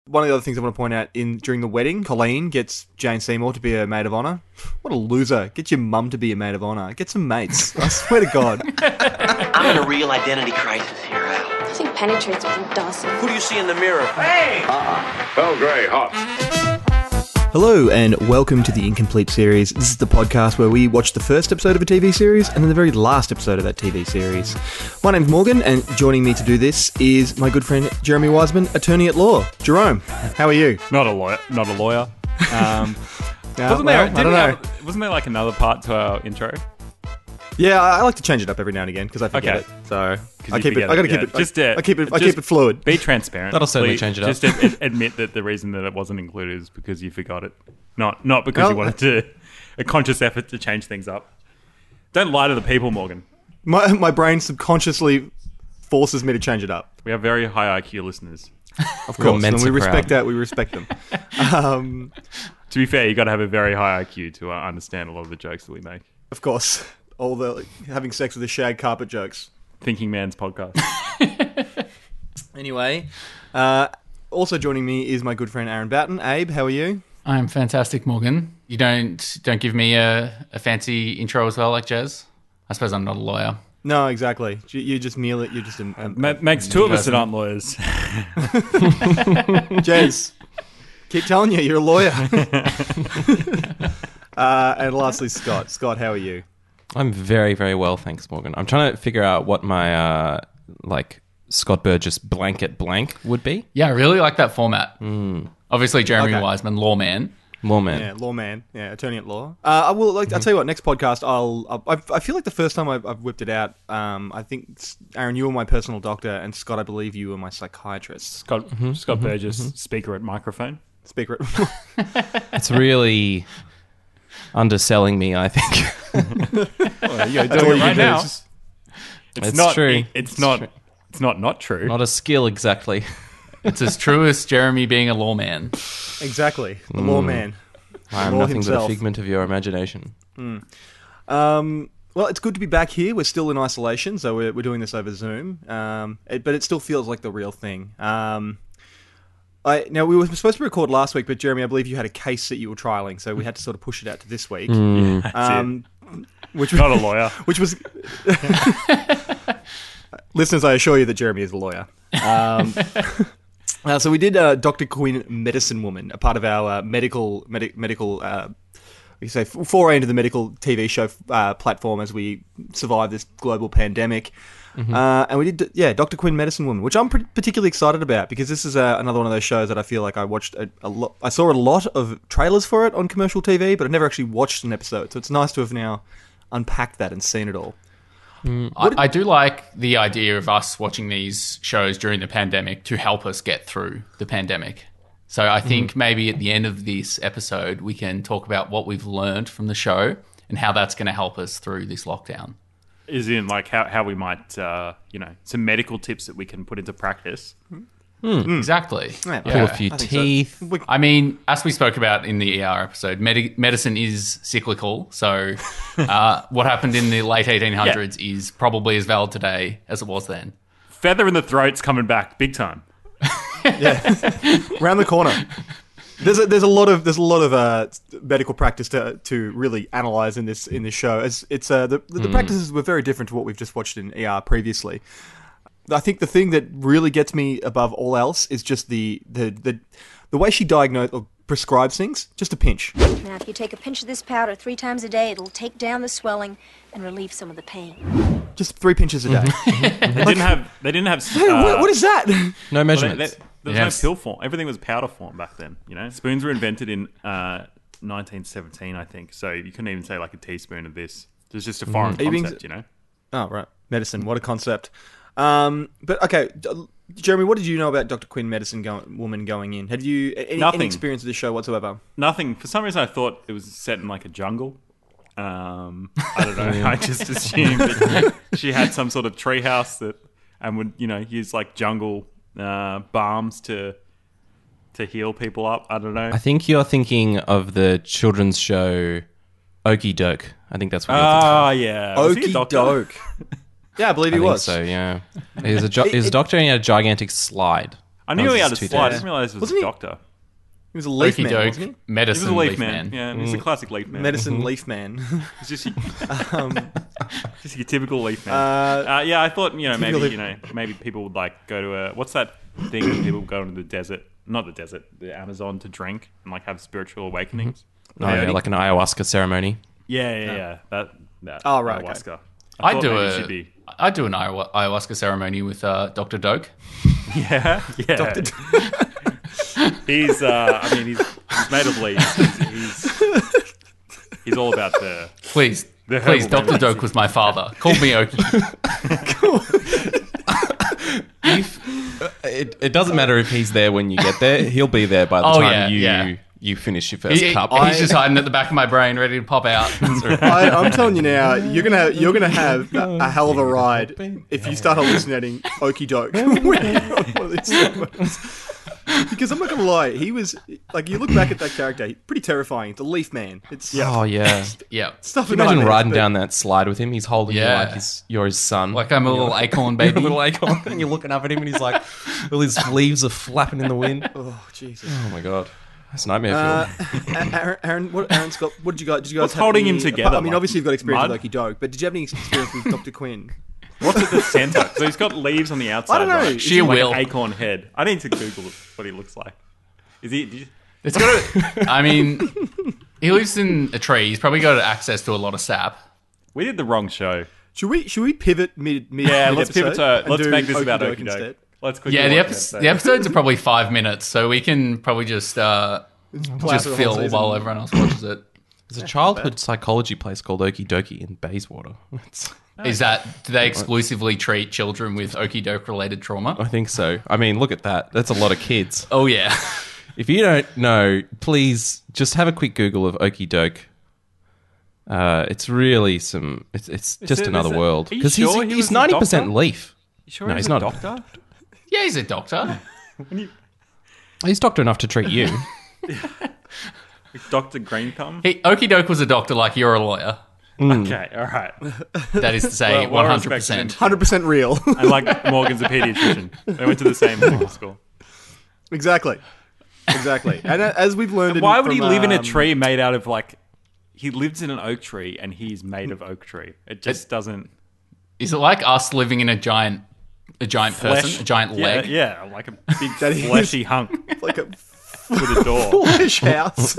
One of the other things I want to point out during the wedding, Colleen gets Jane Seymour to be a maid of honour. What a loser. Get your mum to be a maid of honour. Get some mates. I swear to God. I'm in a real identity crisis here, Al. Nothing penetrates with you, Dawson. Who do you see in the mirror? Hey! Earl Grey, hot. Hello and welcome to the Incomplete series. This is the podcast where we watch the first episode of a TV series and then the very last episode of that TV series. My name's Morgan, and joining me to do this is my good friend Jeremy Wiseman, attorney at law. Jerome, how are you? Not a lawyer. I don't know. Wasn't there like another part to our intro? Yeah, I like to change it up every now and again because I forget it. So I keep it fluid. Be transparent. That'll certainly change it up. Just admit that the reason that it wasn't included is because you forgot it, not because you wanted to a conscious effort to change things up. Don't lie to the people, Morgan. My brain subconsciously forces me to change it up. We have very high IQ listeners. Of course, and we respect that. We respect them. To be fair, you got to have a very high IQ to understand a lot of the jokes that we make. Of course. All the having sex with a shag carpet jokes. Thinking Man's podcast. Anyway, also joining me is my good friend Aaron Boughton. Abe, how are you? I'm fantastic, Morgan. You don't give me a fancy intro as well, like Jez? I suppose I'm not a lawyer. No, exactly. You just meal it. You're just a makes two of us that aren't lawyers. Jez, keep telling you're a lawyer. And lastly, Scott. Scott, how are you? I'm very, very well, thanks, Morgan. I'm trying to figure out what my, Scott Burgess blanket blank would be. Yeah, I really like that format. Obviously, Jeremy Wiseman, lawman. Lawman. Yeah, lawman. Yeah, attorney at law. I will. I'll tell you what. Next podcast, I feel like the first time I've whipped it out. I think Aaron, you were my personal doctor, and Scott, I believe you were my psychiatrist. Scott Burgess, speaker at microphone. Speaker at. It's really underselling me, I think. Well, you're doing it right now. It's not true. It's not true. Not a skill exactly. It's as true as Jeremy being a lawman. Exactly, the lawman. I am nothing but a figment of your imagination. Well, it's good to be back here. We're still in isolation, so we're doing this over Zoom. But it still feels like the real thing. Now, we were supposed to record last week, but Jeremy, I believe you had a case that you were trialing, so we had to sort of push it out to this week. Which not a lawyer. Which was... Listeners, I assure you that Jeremy is a lawyer. So we did Dr. Quinn Medicine Woman, a part of our medical foray into the medical TV show platform as we survive this global pandemic. And we did, Dr. Quinn Medicine Woman, which I'm particularly excited about because this is another one of those shows that I feel like I watched a lot. I saw a lot of trailers for it on commercial TV, but I've never actually watched an episode. So it's nice to have now unpacked that and seen it all. I do like the idea of us watching these shows during the pandemic to help us get through the pandemic. So I think maybe at the end of this episode, we can talk about what we've learned from the show and how that's going to help us through this lockdown. Is in like how we might, some medical tips that we can put into practice. Exactly. Yeah. Pull a few teeth. So. I mean, as we spoke about in the ER episode, medicine is cyclical. So what happened in the late 1800s is probably as valid today as it was then. Feather in the throat's coming back big time. Around the corner. There's a lot of medical practice to really analyze in this show. The practices were very different to what we've just watched in ER previously. I think the thing that really gets me above all else is just the way she diagnosed or prescribes things. Just a pinch. Now, if you take a pinch of this powder 3 times a day, it'll take down the swelling and relieve some of the pain. Just 3 pinches a day. They didn't have. What is that? No measurements. There was no pill form. Everything was powder form back then. Spoons were invented in 1917, I think. So you couldn't even say like a teaspoon of this. It was just a foreign concept, Oh, right. Medicine. What a concept. But okay, Jeremy, what did you know about Dr. Quinn Medicine Woman going in? Had you any experience of this show whatsoever? Nothing. For some reason, I thought it was set in like a jungle. I don't know. I just assumed that she had some sort of treehouse and would use like jungle balms to heal people up. I don't know. I think you're thinking of the children's show Okie Doke. I think that's what you're thinking. Oh, yeah. Okie Doke. Yeah, I believe he was. So, yeah. He's a doctor and he had a gigantic slide. I knew he had a too slide. I dense. didn't realize it was Wasn't a he? doctor. He was a leaf Okey man, doke, wasn't he? He was medicine a leaf leaf man. man. Yeah, he's a classic leaf man. Medicine leaf man. He's just just your typical leaf man. Yeah, I thought maybe people would like go to a what's that thing when people go into the desert? Not the desert, the Amazon to drink and like have spiritual awakenings. Oh, yeah, like an ayahuasca ceremony. Yeah. That. Oh, right, Ayahuasca. I thought do maybe it should be. I do an ayahuasca ceremony with Dr. Doke. Yeah. He's made of leaves. He's all about the. Please, herbal Dr. remedies. Doke was my father. Call me Oki. It doesn't matter if he's there when you get there. He'll be there by the Oh, time yeah. you finish your first cup. He's just hiding at the back of my brain, ready to pop out. I'm telling you now, you're gonna have a hell of a ride if you start hallucinating Okey Doke. Because I'm not gonna lie, he was like, you look back at that character, he's pretty terrifying. It's a leaf man. It's Oh, yeah. Yeah. stuff. Can you imagine riding down that slide with him? He's holding you Yeah. like you're his son. Like I'm a little acorn baby. You're a little acorn, and you're looking up at him, and he's like, all his leaves are flapping in the wind. Oh Jesus. Oh my god, that's a nightmare film. Aaron Scott, what did you guys? What's have holding any- him together, I mean, like obviously you've got experience mud? with Okey Doke, but did you have any experience with Dr. Quinn? What's at the center? So he's got leaves on the outside. I don't know. Right? Is Sheer Like will. an acorn head. I need to Google what he looks like. Is he? It's got I mean, he lives in a tree. He's probably got access to a lot of sap. We did the wrong show. Should we pivot mid? Yeah, let's pivot to. and Let's do make this Okey about Doke Okey Doke. instead? Let's quickly Yeah, watch the episodes are probably 5 minutes, so we can probably just Plow fill through the whole season. while everyone else watches it. There's a childhood psychology place called Okey Dokey in Bayswater. Is that, do they exclusively treat children with Okey Doke related trauma? I think so. I mean, look at that. That's a lot of kids. Oh, yeah. If you don't know, please just have a quick Google of Okey Doke. It's really some. It's just another world are you because sure he he's was a 90% doctor? leaf. You sure No, he's he's a not. doctor? Yeah, he's a doctor. He's doctor enough to treat you. Dr. Green Thumb? Okey Doke was a doctor like you're a lawyer. Okay, all right. That is to say, Well, I respect him. 100%. 100% real. And like Morgan's a pediatrician. They went to the same medical school. Exactly. And as we've learned, Why would he from, live in a tree made out of like? He lives in an oak tree and he's made of oak tree. It just doesn't. Is it like us living in a giant person, a giant leg? Yeah, like a big That is- fleshy hunk like a with a door. flesh house?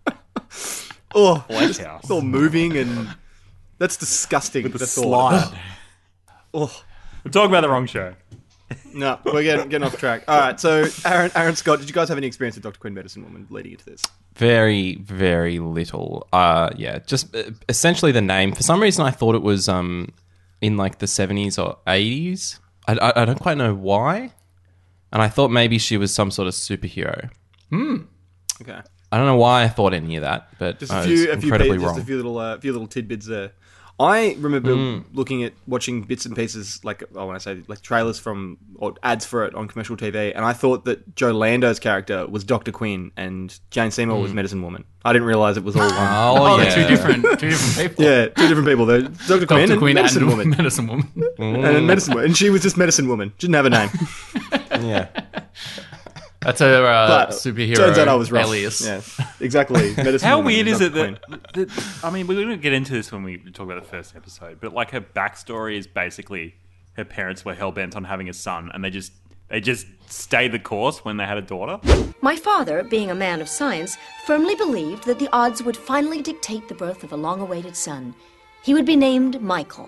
Oh, Flesh house. it's all moving and that's disgusting. With a the thought. slide. Oh. We're talking about the wrong show. No, we're getting off track. All right, so Aaron Scott, did you guys have any experience with Dr. Quinn Medicine Woman leading into this? Very, very little. Yeah, just essentially the name. For some reason, I thought it was in like the 70s or 80s. I don't quite know why. And I thought maybe she was some sort of superhero. Okay, I don't know why I thought any of that, but just I a was few, incredibly just wrong. a few little tidbits there. I remember watching bits and pieces, like I want to say, like trailers from or ads for it on commercial TV, and I thought that Joe Lando's character was Dr. Quinn and Jane Seymour was Medicine Woman. I didn't realize it was all one. Oh, They're yeah. two different people. Yeah, two different people. They're Dr. Quinn Dr. and Quinn Medicine and Woman. Medicine Woman. And Medicine Woman. And she was just Medicine Woman. Didn't have a name. Yeah. That's her But superhero turns out I was wrong. alias. Yeah, exactly. Medicine How Woman weird and is it Dr. that, I mean, we're going to get into this when we talk about the first episode, but like her backstory is basically her parents were hell-bent on having a son and they just stayed the course when they had a daughter. My father, being a man of science, firmly believed that the odds would finally dictate the birth of a long-awaited son. He would be named Michael.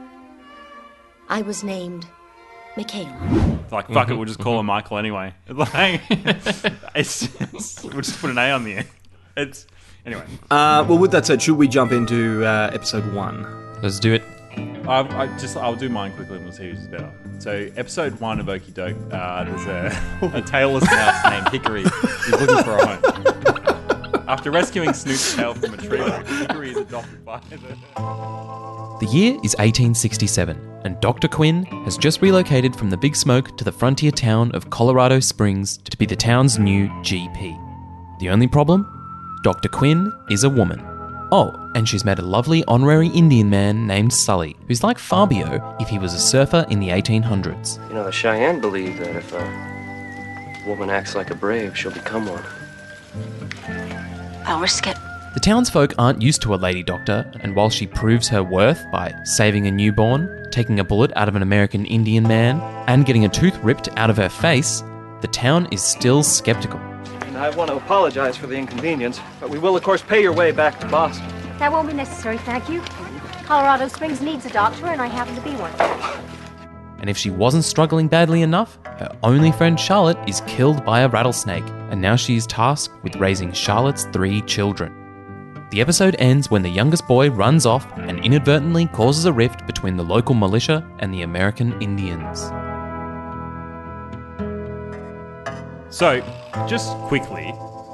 I was named Michaela. It's like, fuck it, we'll just call her Michael anyway. Like, we'll just put an A on the end. It's anyway. Well, with that said, should we jump into episode 1? Let's do it. I'll do mine quickly and we'll see who's better. So, episode 1 of Okey Doke, there's a tailless mouse named Hickory who's looking for a home. After rescuing Snoop's tail from a tree, Hickory is adopted by The year is 1867, and Dr. Quinn has just relocated from the Big Smoke to the frontier town of Colorado Springs to be the town's new GP. The only problem? Dr. Quinn is a woman. Oh, and she's met a lovely honorary Indian man named Sully, who's like Fabio if he was a surfer in the 1800s. You know, the Cheyenne believe that if A woman acts like a brave, she'll become one. I'll risk it. The townsfolk aren't used to a lady doctor, and while she proves her worth by saving a newborn, taking a bullet out of an American Indian man, and getting a tooth ripped out of her face, the town is still skeptical. And I want to apologize for the inconvenience, but we will, of course, pay your way back to Boston. That won't be necessary, thank you. Colorado Springs needs a doctor, and I happen to be one. And if she wasn't struggling badly enough, her only friend Charlotte is killed by a rattlesnake, and now she is tasked with raising Charlotte's 3 children. The episode ends when the youngest boy runs off and inadvertently causes a rift between the local militia and the American Indians. So, just quickly,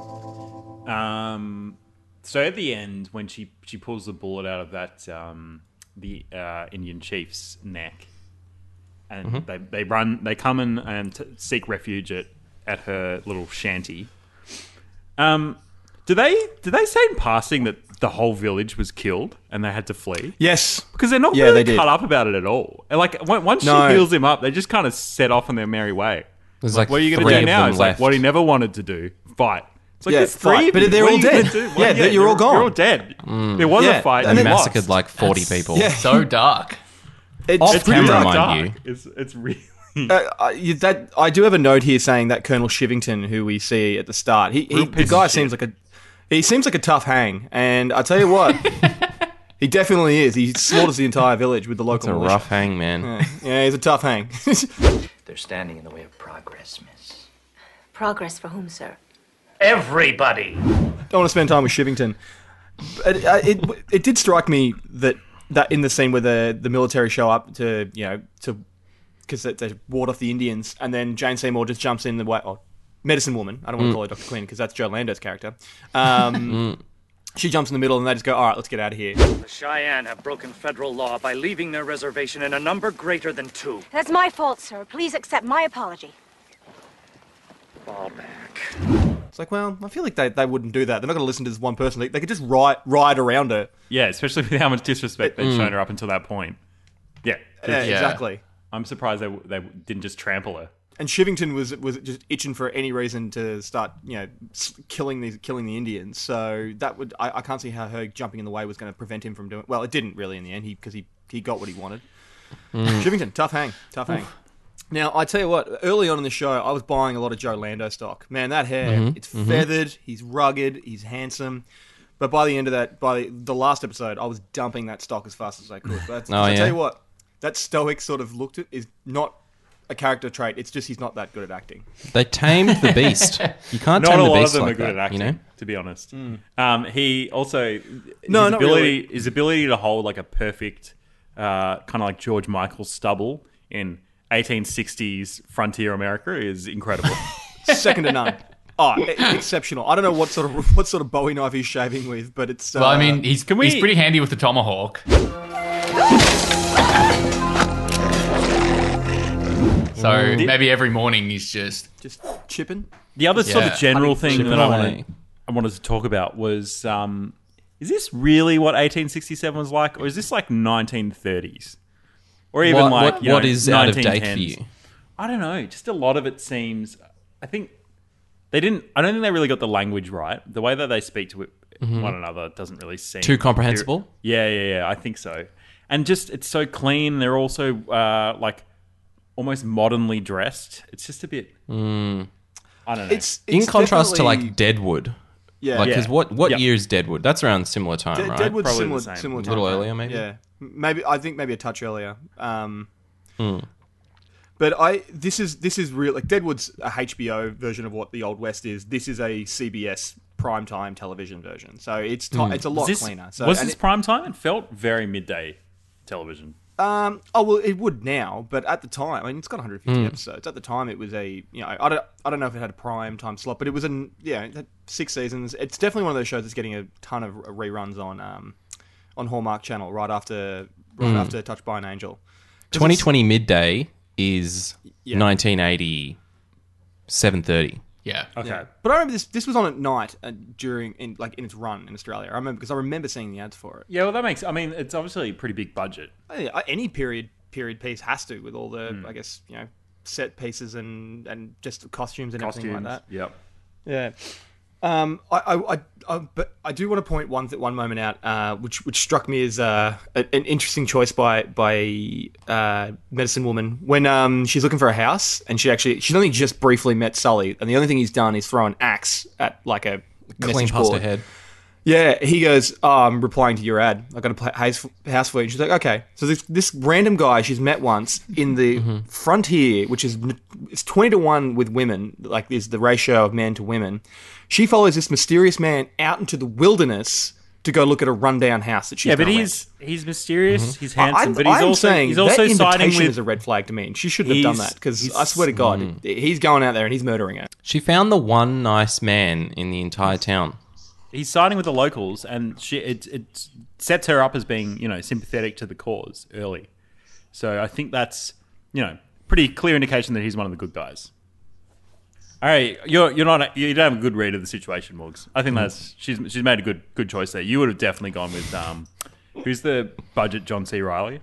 so at the end when she pulls the bullet out of that the Indian chief's neck, and they come in and seek refuge at her little shanty. Do they say in passing that the whole village was killed and they had to flee? Yes. Because they're not really cut up about it at all. And like once she heals him up, they just kind of set off on their merry way. There's like what are you going to do now? It's like what he never wanted to do, fight. It's like there's 3 of you. But they're all dead. You're all gone. You're all dead. There was a fight. They massacred like 40 people. Yeah. So dark. Off camera, mind you. It's really... I do have a note here saying that Colonel Shivington, who we see at the start, the guy seems like a tough hang, and I tell you what, he definitely is. He slaughters the entire village with the local militia. It's a rough hang, man. Yeah, he's a tough hang. They're standing in the way of progress, miss. Progress for whom, sir? Everybody. Don't want to spend time with Shivington. It did strike me that in the scene where the military show up to because they ward off the Indians, and then Jane Seymour just jumps in the way. Oh, medicine woman. I don't want to call her Dr. Quinn because that's Joe Lando's character. She jumps in the middle, and they just go, "All right, let's get out of here." The Cheyenne have broken federal law by leaving their reservation in a number greater than 2. That's my fault, sir. Please accept my apology. Fall back. It's like, well, I feel like they wouldn't do that. They're not going to listen to this one person. They could just ride around her. Yeah, especially with how much disrespect they'd shown her up until that point. Yeah, exactly. I'm surprised they didn't just trample her. And Shivington was just itching for any reason to start, killing the Indians. So that would I can't see how her jumping in the way was going to prevent him from doing. Well, it didn't really in the end, because he got what he wanted. Shivington, tough hang. Now I tell you what, early on in the show, I was buying a lot of Joe Lando stock. Man, that hair, it's feathered. He's rugged. He's handsome. But by the end of that, by the last episode, I was dumping that stock as fast as I could. But I tell you what, that stoic sort of look is not a character trait. It's just he's not that good at acting. They tamed the beast. You can't not tame a the lot beast of them like are good that, at acting, to be honest. He also his ability to hold like a perfect kind of like George Michael stubble in 1860s frontier America is incredible. Second to none. Oh, exceptional. I don't know what sort of Bowie knife he's shaving with, but it's... well, I mean, he's pretty handy with the tomahawk. So maybe every morning he's just chipping. The other sort of general thing that I wanted to talk about was, is this really what 1867 was like? Or is this like 1930s? Or even what is out of date for you? I don't know. Just a lot of it seems... I don't think they really got the language right. The way that they speak to one another doesn't really seem... Too comprehensible? Yeah, I think so. And just, it's so clean. They're also, like, almost modernly dressed. It's just a bit... I don't know. It's in contrast to, like, Deadwood. Yeah. Because what year is Deadwood? That's around similar time, right? Deadwood's Probably similar A time. little earlier, maybe? Yeah. I think maybe a touch earlier. But this is real. Like Deadwood's a HBO version of what the Old West is. This is a CBS primetime television version. So it's a lot cleaner. So was this primetime? It felt very midday television. Well, it would now, but at the time, I mean, it's got 150 episodes. At the time, it was I don't know if it had a prime time slot, but it was it had 6 seasons. It's definitely one of those shows that's getting a ton of reruns on Hallmark Channel right after Touched by an Angel. 2020 midday is 1980 7:30. Yeah. Okay. Yeah. But I remember this was on at night in its run in Australia. I remember seeing the ads for it. Yeah, well, that makes... I mean, it's obviously a pretty big budget. Any period piece has to, with all the, I guess, set pieces and just costumes and everything like that. Yep. Yeah. But I do want to point one moment out, which struck me as an interesting choice by Medicine Woman when she's looking for a house, and she's only just briefly met Sully, and the only thing he's done is throw an axe at like a Clean message past board. her head. Yeah, he goes, "Oh, I'm replying to your ad. I got a house for you." And she's like, "Okay." So this random guy she's met once in the frontier, which is it's 20-1 with women, like is the ratio of men to women. She follows this mysterious man out into the wilderness to go look at a rundown house that she's. Yeah, but gonna he's mysterious. He's handsome, but I'm he's saying also that siding invitation with. is a red flag to me. And she shouldn't have done that because I swear to God, he's going out there and he's murdering her. She found the one nice man in the entire town. He's siding with the locals, and it sets her up as being, sympathetic to the cause early. So I think that's, pretty clear indication that he's one of the good guys. All right, you don't have a good read of the situation, Morgs. I think that's she's made a good choice there. You would have definitely gone with who's the budget John C. Reilly?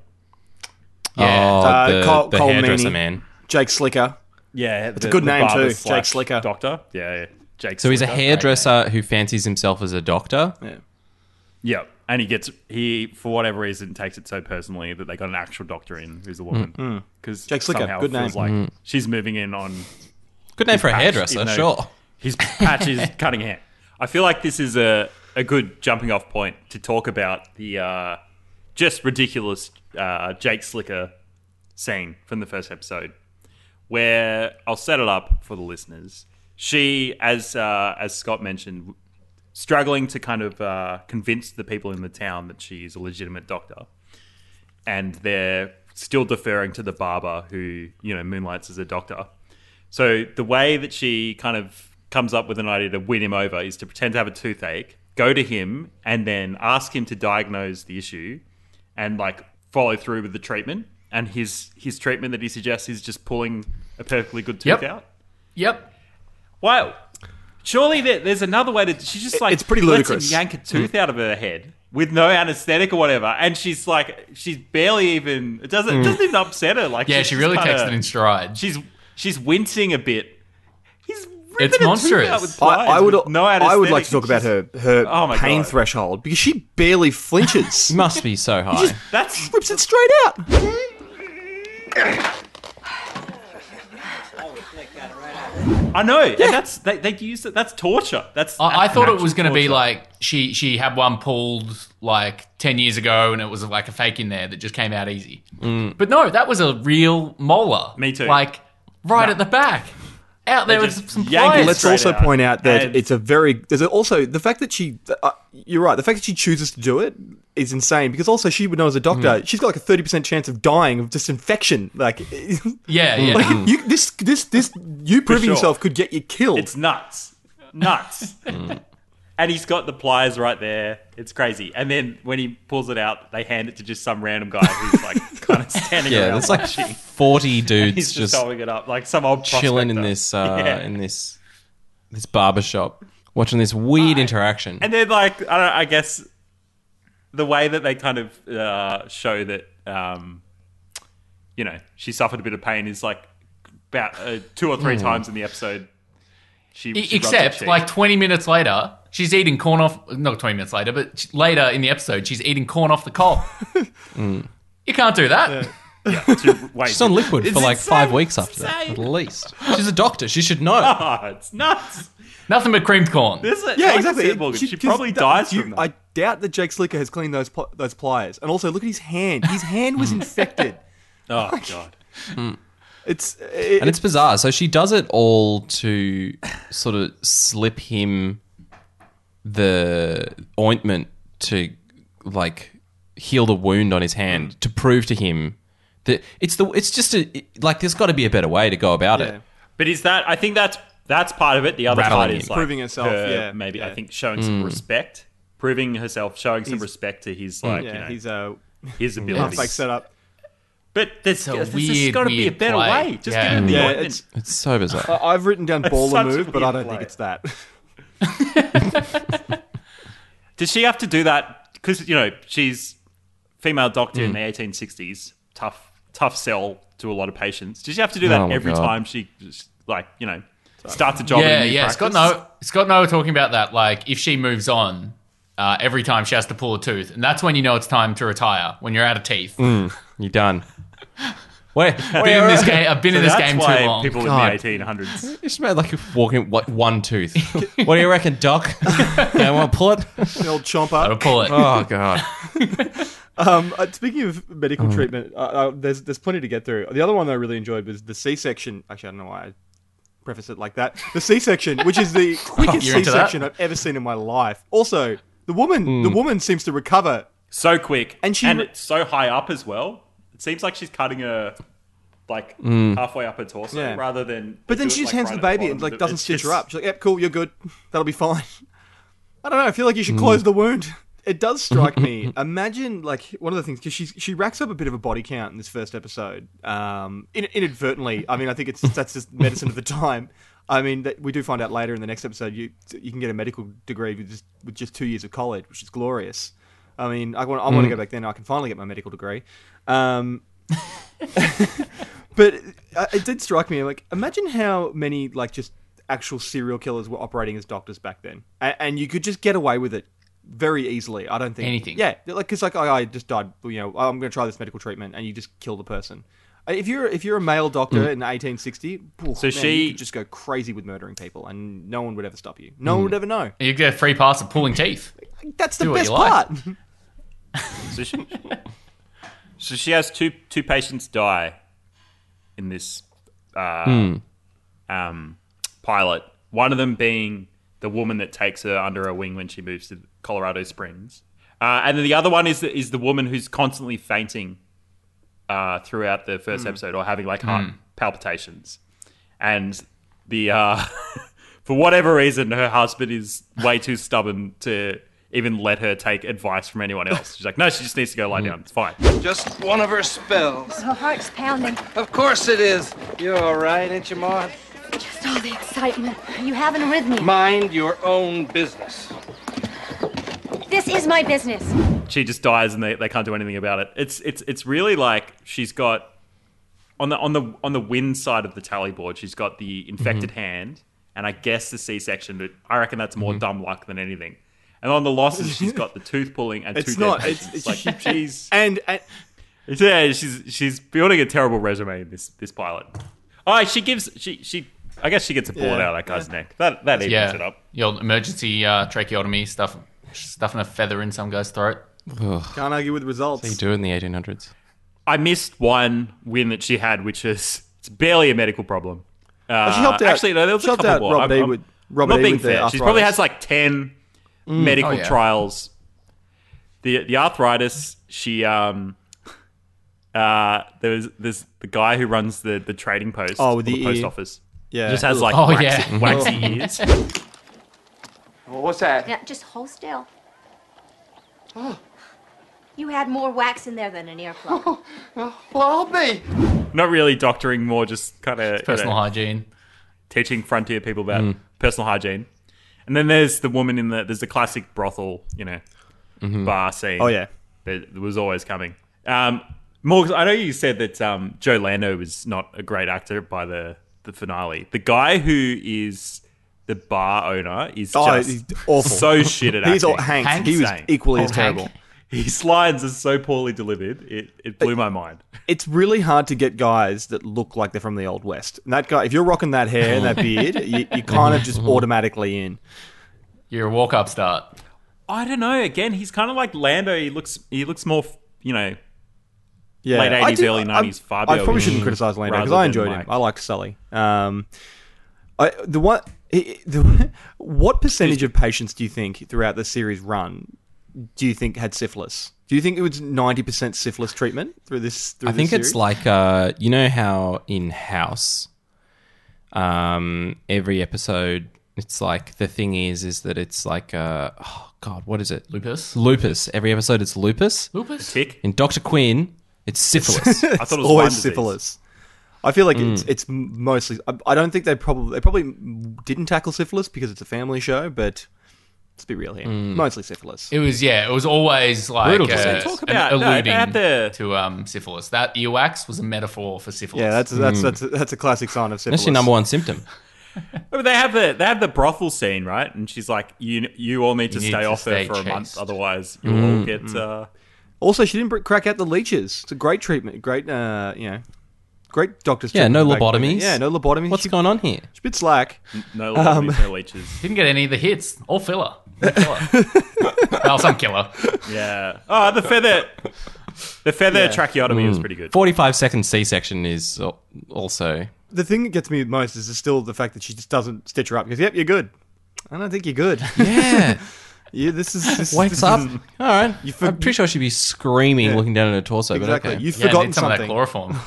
Yeah, Cole the hairdresser Meany, man. Jake Slicker. Yeah, it's a good name too, / Jake Slicker. Doctor. Yeah. Jake So he's a Slicker. hairdresser who fancies himself as a doctor. Yeah, and he for whatever reason takes it so personally that they got an actual doctor in who's a woman because Jake Slicker, somehow good it feels name. like she's moving in on. Good name his for a patch, hairdresser, even though sure. His patch is cutting hair. I feel like this is a good jumping off point to talk about the just ridiculous Jake Slicker scene from the first episode, where I'll set it up for the listeners. She, as Scott mentioned, struggling to kind of convince the people in the town that she's a legitimate doctor, and they're still deferring to the barber who moonlights as a doctor. So the way that she kind of comes up with an idea to win him over is to pretend to have a toothache, go to him, and then ask him to diagnose the issue and like follow through with the treatment. And his treatment that he suggests is just pulling a perfectly good tooth out. Yep. Wow. Surely there's another way to... She's just like... It's pretty lets ludicrous. him yank a tooth out of her head with no anesthetic or whatever. And she's barely even... It doesn't even upset her. Like, Yeah, she's she really just takes kinda- it in stride. She's wincing a bit. He's ripping It's a tooth monstrous. out with pliers I would with no anesthetic. I would like to talk about her Oh my pain God. threshold because she barely flinches. Must be so high. That's... Rips it straight out. I know. And that's... They use it... That's torture. That's... I thought it was going going to be like she had one pulled like 10 years ago and it was like a fake in there that just came out easy. But no, that was a real molar. Me too. Like right at the back. Out there with just some yank it pliers. Let's straight also out. point out that And- it's a very... There's also the fact that she... you're right. The fact that she chooses to do it is insane because also she would know as a doctor, she's got like a 30% chance of dying of just infection. Like, Yeah. like you proving sure. yourself could get you killed. It's nuts. And he's got the pliers right there. It's crazy. And then when he pulls it out, they hand it to just some random guy who's like kind of standing Yeah, around there's like watching. 40 dudes He's just just holding it up like some old chilling in prospector. this this barber shop, watching this weird interaction. And then like I guess the way that they kind of show that she suffered a bit of pain is like about 2 or 3 times in the episode. She rubs her Except cheek. like 20 minutes later, she's eating corn off... Not 20 minutes later, but later in the episode, she's eating corn off the cob. You can't do that. She's on liquid for It's like insane. 5 weeks after that, Insane. at least. She's a doctor. She should know. Oh, it's nuts. Nothing but creamed corn. This is, Yeah, like I exactly. said, Morgan, she 'cause probably dies from that. I doubt that Jake Slicker has cleaned those pliers. And also, look at his hand. His hand was infected. Oh god. And it's bizarre. So she does it all to sort of slip him the ointment to like heal the wound on his hand to prove to him that there's got to be a better way to go about it. But is that? I think that's part of it. The other Rattling part him. is like Proving herself, yeah, maybe yeah. I think showing some respect, proving herself, showing some respect to his like He's his abilities. fake setup. But there's a just got to be a weird better play. way. Just Yeah. give him the Yeah, ointment. It's so bizarre. I've written down baller such a move, but I weird don't think play. it's that. Does she have to do that? Because she's female doctor in the 1860s. Tough tough sell to a lot of patients. Does she have to do that Oh my every God. time she, like, you know, starts a job? Yeah, in a new yeah. practice? Scott and I were talking about that. Like, if she moves on, every time she has to pull a tooth, and that's when you know it's time to retire. When you're out of teeth. You're done. Wait, I've been in this game too why long. people God. in the 1800s. It's about like walking one tooth. What do you reckon, Doc? You want to pull it? The old chomper. Gotta pull it. Oh God. Speaking of medical treatment, there's plenty to get through. The other one that I really enjoyed was the C-section. Actually, I don't know why I preface it like that. The C-section, which is the quickest You're into C-section I've ever seen in my life. Also, the woman seems to recover. So quick. And it's so high up as well. It seems like she's cutting her, like, halfway up her torso Yeah. rather than... But then do she it, just like, hands right the at baby and bottom. like doesn't It's stitch her just- up. She's like, "Yep, cool, you're good. That'll be fine." I don't know. I feel like you should close the wound. It does strike me. Imagine, like, one of the things, because she racks up a bit of a body count in this first episode, inadvertently. I mean, I think that's just medicine of the time. I mean, we do find out later in the next episode you can get a medical degree with just 2 years of college, which is glorious. I mean, I want to go back then. I can finally get my medical degree. But it did strike me, like, imagine how many, like, just actual serial killers were operating as doctors back then. And you could just get away with it very easily. I don't think... Anything. Yeah, like, because, like, I just died, you know, I'm going to try this medical treatment, and you just kill the person. If you're a male doctor in 1860, you could just go crazy with murdering people, and no one would ever stop you. No one would ever know. You get a free pass of pulling teeth. That's the Do what best you like. part. So she has two patients die in this pilot. One of them being the woman that takes her under her wing when she moves to Colorado Springs, and then the other one is the woman who's constantly fainting throughout the first episode, or having like heart palpitations, and the for whatever reason her husband is way too stubborn to even let her take advice from anyone else. She's like, no, she just needs to go lie down. It's fine. Just one of her spells. Her heart's pounding. Of course it is. You're all right, ain't you, Maud? Just all the excitement. You have an arrhythmia. Mind your own business. This is my business. She just dies and they can't do anything about it. It's really like she's got on the win side of the tally board, she's got the infected hand and I guess the C-section, but I reckon that's more dumb luck than anything. And on the losses, she's got the tooth pulling and It's two not. dead patients. It's like she's and she's building a terrible resume in this pilot. Oh, she I guess she gets a bullet out of that guy's neck. That evens it up. Your emergency tracheotomy stuffing a feather in some guy's throat. Can't argue with results. What do you do in the 1800s? I missed one win that she had, which is it's barely a medical problem. She helped out. Actually, no, there was she a helped couple out more. Robert E. with Robert not E. being with the fair. She arthritis. probably has like 10 medical trials. The arthritis. She there's the guy who runs the trading post. Oh, with the the post ear. office. Yeah. Just has like waxy ears. Well, what's that? Now, just hold still. You had more wax in there than an earplug. Well, I'll be. Not really doctoring, more just kind of Personal hygiene. teaching frontier people about personal hygiene. And then there's the woman there's the classic brothel, bar scene. Oh, yeah. That was always coming. Morgan, I know you said that Joe Lando was not a great actor by the finale. The guy who is the bar owner is just he's awful. so shit at acting. He's all Hank. He was equally as terrible. Hank. His lines are so poorly delivered. It blew my mind. It's really hard to get guys that look like they're from the Old West. And that guy, if you're rocking that hair and that beard, you kind of just automatically in. You're a walk-up start. I don't know. Again, he's kind of like Lando. He looks more, late Yeah, 80s, early 90s Fabio. I probably shouldn't criticize Lando because I enjoyed him. I liked Sully. What percentage of patients do you think throughout the series run do you think had syphilis? Do you think it was 90% syphilis treatment through this? I think it's like you know how in House, every episode, it's like the thing is that it's like what is it? Lupus. Every episode it's lupus. Tick. In Dr. Quinn, it's syphilis. I thought it was always Lyme disease. syphilis. I feel like it's mostly. I don't think they probably didn't tackle syphilis because it's a family show, but Let's be real here. Mostly syphilis. It was always like Brutal disease. Talk about alluding the to syphilis. That earwax was a metaphor for syphilis. Yeah, that's a classic sign of syphilis. That's your number one symptom. But they have the brothel scene, right? And she's like, you all need to stay off her for a month, otherwise you'll all get. Also, she didn't crack out the leeches. It's a great treatment. Great, great doctor's treatment. Yeah, no back then. lobotomies. Yeah, no lobotomies. What's going on here? She's a bit slack. No lobotomies, no leeches. Didn't get any of the hits. All filler. Well, some killer. Yeah. Oh, the feather tracheotomy was pretty good. 45-second C-section is also... The thing that gets me most is still the fact that she just doesn't stitch her up. Because, yep, you're good. I don't think you're good. Yeah. Yeah, this wakes up. All right. I'm pretty sure she'd be screaming, looking down at her torso. Exactly. But okay. You've forgotten some something. of that chloroform.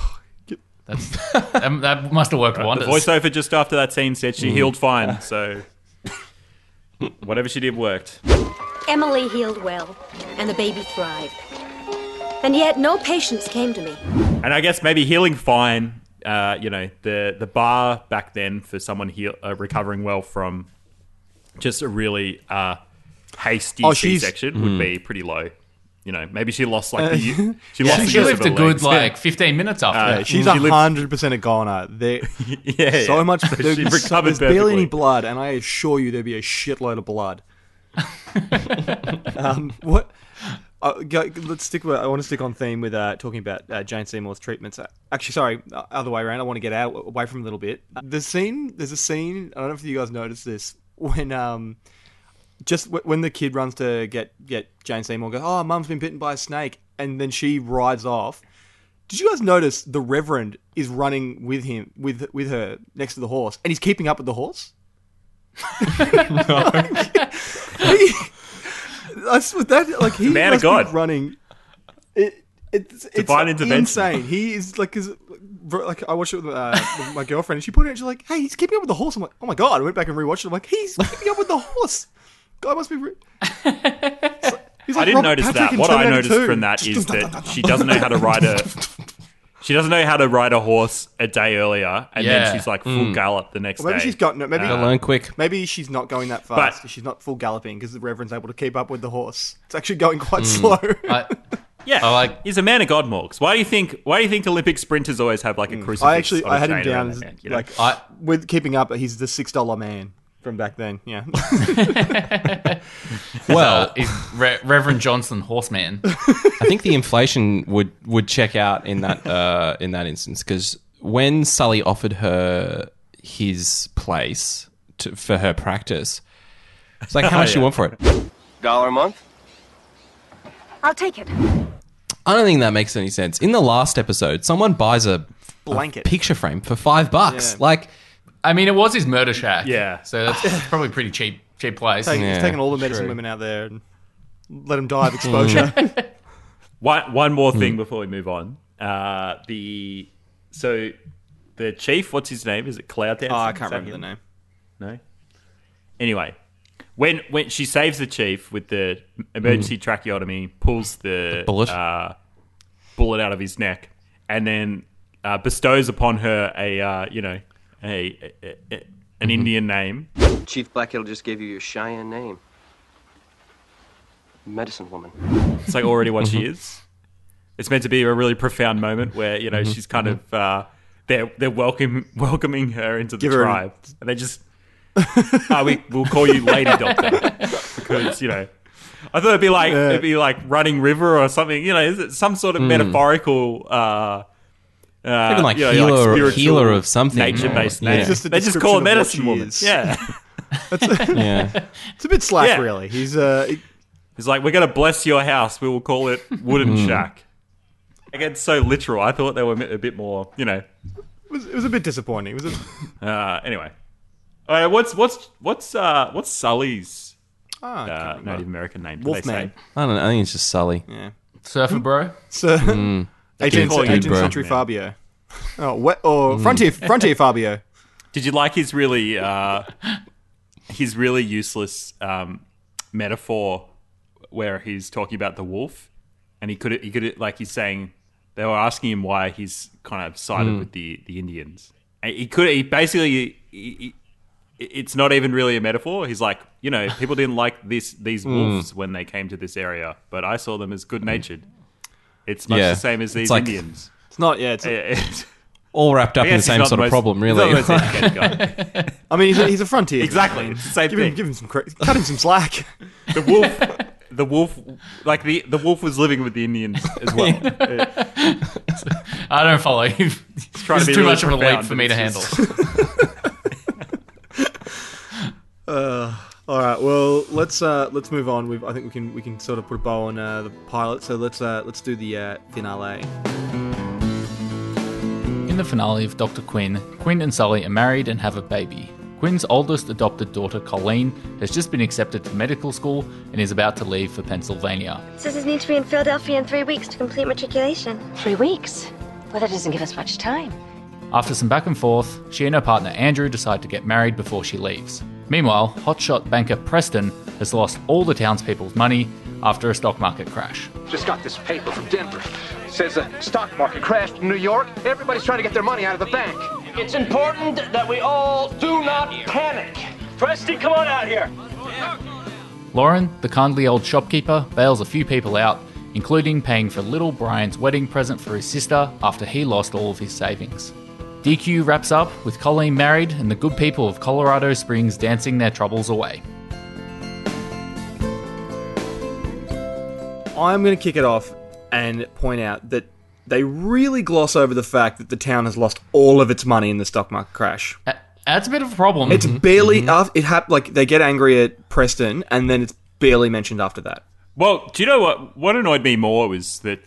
That must have worked wonders. The voiceover just after that scene said she healed fine, so whatever she did worked. Emily healed well, and the baby thrived. And yet no patients came to me. And I guess maybe healing fine, the bar back then for someone recovering well from just a really hasty C-section would be pretty low. You know, maybe she lost like the she lived a good like 15 minutes after that. She's 100% a goner. So much. She recovered there's barely perfectly. any blood, and I assure you there'd be a shitload of blood. What? Let's stick. I want to stick on theme with talking about Jane Seymour's treatments. Actually, sorry, other way around. I want to get away from a little bit. There's a scene. I don't know if you guys noticed this when just when the kid runs to get Jane Seymour, goes, "Oh, Mum's been bitten by a snake," and then she rides off. Did you guys notice the Reverend is running with him with her next to the horse, and he's keeping up with the horse? He Man of must be God. running. It's Divine intervention. insane. He is like I watched it with my girlfriend, and she pointed out, she's like, "Hey, he's keeping up with the horse." I'm like, "Oh my god!" I went back and rewatched it. I'm like, "He's keeping up with the horse." Guy must be. He's like I didn't Robert notice Patrick that. in What I Terminator noticed 2. from that is that she doesn't know how to ride a. She doesn't know how to ride a horse a day earlier, and then she's like full gallop the next Well, maybe day. she's got no. Maybe Gotta learn quick. Maybe she's not going that fast. She's not full galloping because the Reverend's able to keep up with the horse. It's actually going quite slow. He's a man of God, Morgs. Why do you think Olympic sprinters always have like a crucifix? I had him chain down around as their neck, you know? with keeping up. He's the $6 man from back then. Yeah. Well, is Reverend Johnson Horseman. I think the inflation would check out in that instance, because when Sully offered her his place for her practice, it's like, how much do you want for it? $1 a month? I'll take it. I don't think that makes any sense. In the last episode, someone buys a Blanket. picture frame for $5. Yeah. Like, I mean, it was his murder shack. Yeah. So that's probably a pretty cheap place. He's taking all the medicine women out there and let them die of exposure. One more thing before we move on. The chief, what's his name? Is it Cloud Dancer? I can't remember the name. No. Anyway, when she saves the chief with the emergency tracheotomy, pulls the bullet out of his neck, and then bestows upon her an Indian name. Chief Blackhittle just gave you your Cheyenne name. Medicine woman. It's like already what she is. It's meant to be a really profound moment where she's kind of they're welcoming her into the tribe, and they just we'll call you Lady Doctor because I thought it'd be like Running River or something. Is it some sort of metaphorical? even like spiritual, healer of something. nature-based Yeah. name. It's just a They just call her description of what medicine she woman. is. Yeah. Yeah. It's a bit slack, Yeah. really. He's He's like, we're going to bless your house. We will call it Wooden Shack. Again, so literal. I thought they were a bit more, it was a bit disappointing. It was anyway. All right, what's Sully's Native American name? Did they Wolfman. say? I don't know. I think it's just Sully. Yeah. Surfer bro. So, Keep 18th calling him century bro. Fabio. Frontier Fabio. Did you like his really useless metaphor where he's talking about the wolf, and he could like he's saying they were asking him why he's kind of sided with the Indians. And he it's not even really a metaphor. He's like, people didn't like these wolves when they came to this area, but I saw them as good-natured. It's much the same as these Indians. It's not, it's all wrapped up in the same sort of problem, really. He's not the most educated guy. I mean, he's a frontier. Exactly. It's the same thing. Give him some cut him some slack. The wolf, like the wolf was living with the Indians as well. I don't follow. It's trying to be too really much of a leap profound, for me to handle. All right. Well, let's move on. I think we can sort of put a bow on the pilot. So let's do the finale. In the finale of Dr. Quinn, Quinn and Sully are married and have a baby. Quinn's oldest adopted daughter, Colleen, has just been accepted to medical school and is about to leave for Pennsylvania. Sisters need to be in Philadelphia in 3 weeks to complete matriculation. 3 weeks? Well, that doesn't give us much time. After some back and forth, she and her partner Andrew decide to get married before she leaves. Meanwhile, hotshot banker Preston has lost all the townspeople's money after a stock market crash. Just got this paper from Denver. It says the stock market crashed in New York. Everybody's trying to get their money out of the bank. It's important that we all do not panic. Preston, come on out here. Lauren, the kindly old shopkeeper, bails a few people out, including paying for little Brian's wedding present for his sister after he lost all of his savings. DQ wraps up with Colleen married and the good people of Colorado Springs dancing their troubles away. I'm going to kick it off and point out that they really gloss over the fact that the town has lost all of its money in the stock market crash. That's a bit of a problem. It's barely like they get angry at Preston, and then it's barely mentioned after that. Well, do you know what? What annoyed me more was that,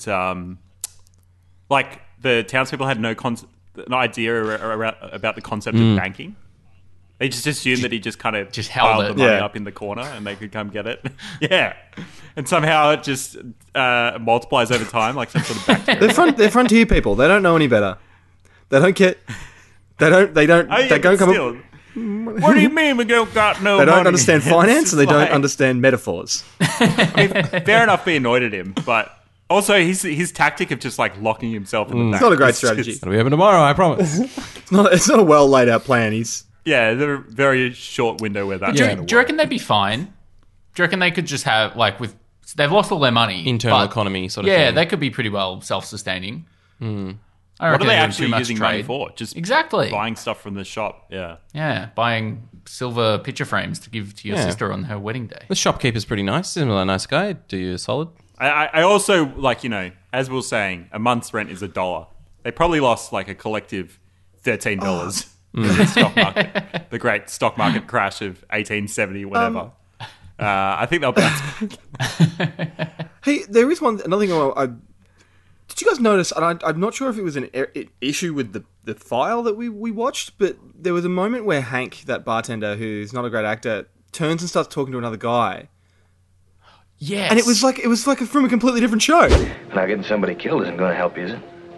the townspeople had no idea about the concept of banking. They just assumed that he just kind of held the money up in the corner and they could come get it. Yeah. And somehow it just multiplies over time like some sort of bacteria. They're frontier people. They don't know any better. They don't get... They don't come up... What do you mean we don't got no They don't money? understand finance and they don't understand metaphors. Fair enough being annoyed at him, but... Also, his tactic of just like locking himself in the back. It's not a great strategy. It'll be open tomorrow, I promise. It's not a well laid out plan. There's a very short window where that. Do you reckon they'd be fine? Do you reckon they could just have they've lost all their money, internal economy sort of thing? Yeah, they could be pretty well self-sustaining. What are they actually using money for? Just buying stuff from the shop. Yeah, buying silver picture frames to give to your sister on her wedding day. The shopkeeper's pretty nice. He's a nice guy. Do you a solid. I also, as we were saying, a month's rent is $1. They probably lost like a collective $13 in the stock market. The great stock market crash of 1870, whatever. I think they'll bounce back. Hey, there is another thing did you guys notice, and I'm not sure if it was an issue with the file that we watched, but there was a moment where Hank, that bartender who's not a great actor, turns and starts talking to another guy. Yes. And it was like from a completely different show. Now, getting somebody killed isn't going to help you, is it?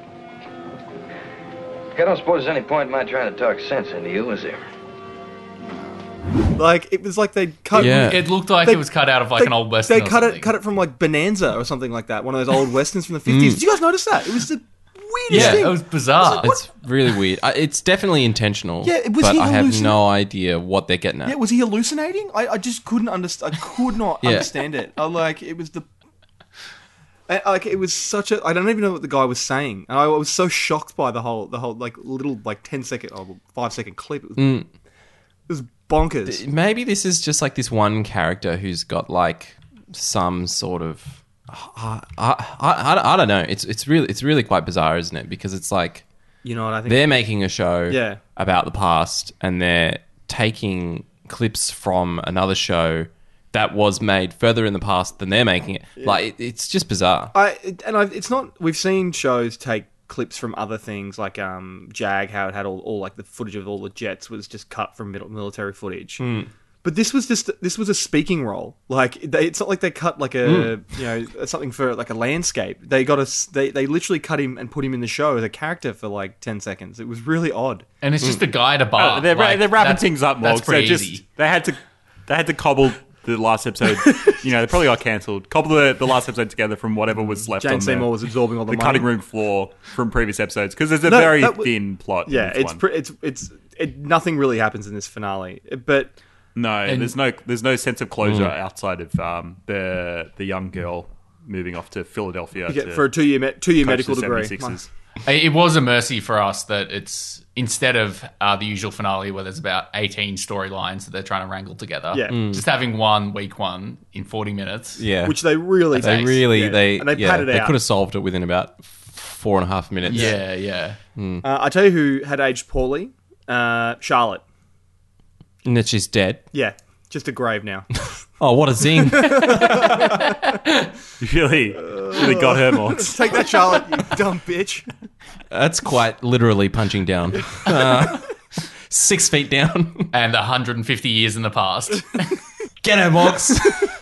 I don't suppose there's any point in my trying to talk sense into you, is there? Like, it was like they'd cut... Yeah. It looked like it was cut out of an old Western. They cut it from like Bonanza or something like that, one of those old Westerns from the 50s. Did you guys notice that? It was the weirdest thing. Yeah, it was bizarre. It's really weird. It's definitely intentional. Yeah, but I have no idea what they're getting at. Yeah, was he hallucinating? I just couldn't understand. I could not understand it. It was it was such a... I don't even know what the guy was saying. And I was so shocked by the whole like little like 10-second or 5-second clip. It was bonkers. Maybe this is just like this one character who's got like some sort of... I don't know. It's really quite bizarre, isn't it? Because it's like... You know what I think? They're making a show about the past and they're taking clips from another show that was made further in the past than they're making it. Yeah. Like, it's just bizarre. It's not... We've seen shows take clips from other things, like Jag, how it had all like the footage of all the jets was just cut from military footage. But this was a speaking role. Like, it's not like they cut like something for like a landscape. They literally cut him and put him in the show as a character for like 10 seconds. It was really odd. And it's just a guy at a bar. They're wrapping things up more. That's pretty easy. They had to cobble the last episode. They probably got cancelled. Cobble the last episode together from whatever was left. Jane Seymour was absorbing all the money. Cutting room floor from previous episodes because there's a very thin plot. Yeah, it's nothing really happens in this finale. But No, there's no sense of closure outside of the young girl moving off to Philadelphia for a two-year medical degree. 76ers. It was a mercy for us that it's instead of the usual finale where there's about 18 storylines that they're trying to wrangle together. Yeah. Just having week one in 40 minutes. Yeah. Which they really They padded They out. could have solved it within about 4.5 minutes. Yeah. I tell you who had aged poorly. Charlotte. And that she's dead. Yeah, just a grave now. Oh, what a zing. Really got her, Morgs. Take that, Charlotte, you dumb bitch. That's quite literally punching down. 6 feet down. And 150 years in the past. Get her, Mox.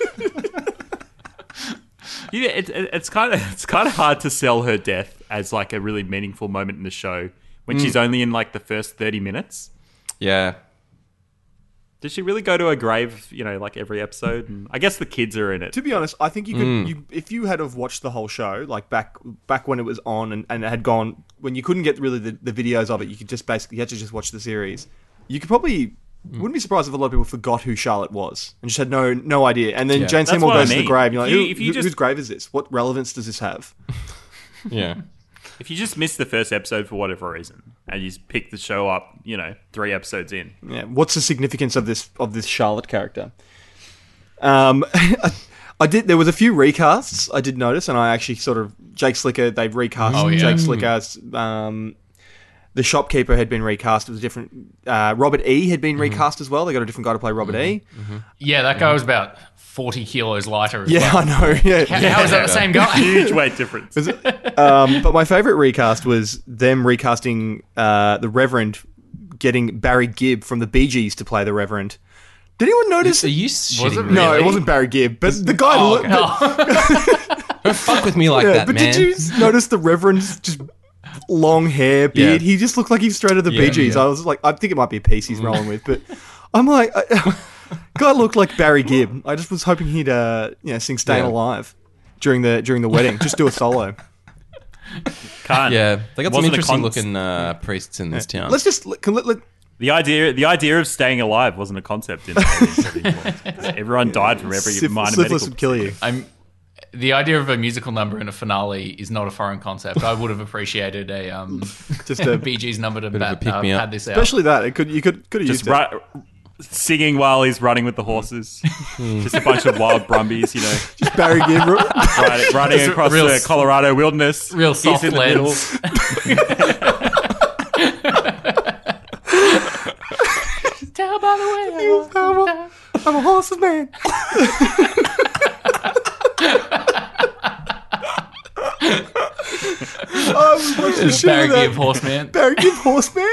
Yeah, it's kind of hard to sell her death as like a really meaningful moment in the show when she's only in like the first 30 minutes. Yeah. Does she really go to a grave, like every episode? And I guess the kids are in it. To be honest, I think you could, if you had have watched the whole show, like back when it was on and it had gone, when you couldn't get really the videos of it, you could just basically, you had to just watch the series. You could probably, wouldn't be surprised if a lot of people forgot who Charlotte was and just had no idea. And then Jane Seymour goes to the grave and you're like, whose grave is this? What relevance does this have? Yeah. If you just missed the first episode for whatever reason and you just pick the show up, 3 episodes in. Yeah. What's the significance of this Charlotte character? There was a few recasts I did notice, and I actually Jake Slicker, they've recast Jake Slicker as the shopkeeper had been recast. It was different. Robert E had been recast as well. They got a different guy to play Robert E. Yeah, that guy was about 40 kilos lighter as well. I know. Yeah. How is that the same guy? Huge weight difference. But my favourite recast was them recasting the Reverend, getting Barry Gibb from the Bee Gees to play the Reverend. Did anyone notice? Are you shitting Was it me? No, it wasn't Barry Gibb, but the guy looked... Don't fuck with me like that, but man. did you notice the Reverend's just long hair, beard? He just looked like he's straight out of the Bee Gees. I was like, I think it might be a piece he's rolling with, but I'm like... guy looked like Barry Gibb. I just was hoping he'd sing "Staying Alive" during the wedding. Just do a solo. Can't. Yeah, they got some Wasn't a interesting looking priests in this town. Let's just The idea of staying alive wasn't a concept in 1874. Everyone died from every minor medical. Syphilis would kill you. The idea of a musical number in a finale is not a foreign concept. I would have appreciated just a Bee Gees number to pad this out. Especially that you could have used it. Singing while he's running with the horses. Just a bunch of wild brumbies, Just Barry Gibb running across the Colorado wilderness. Real soft lens. Tell by the way I'm a horse's man. Barry Gibb Horseman. Barry Gibb Horseman.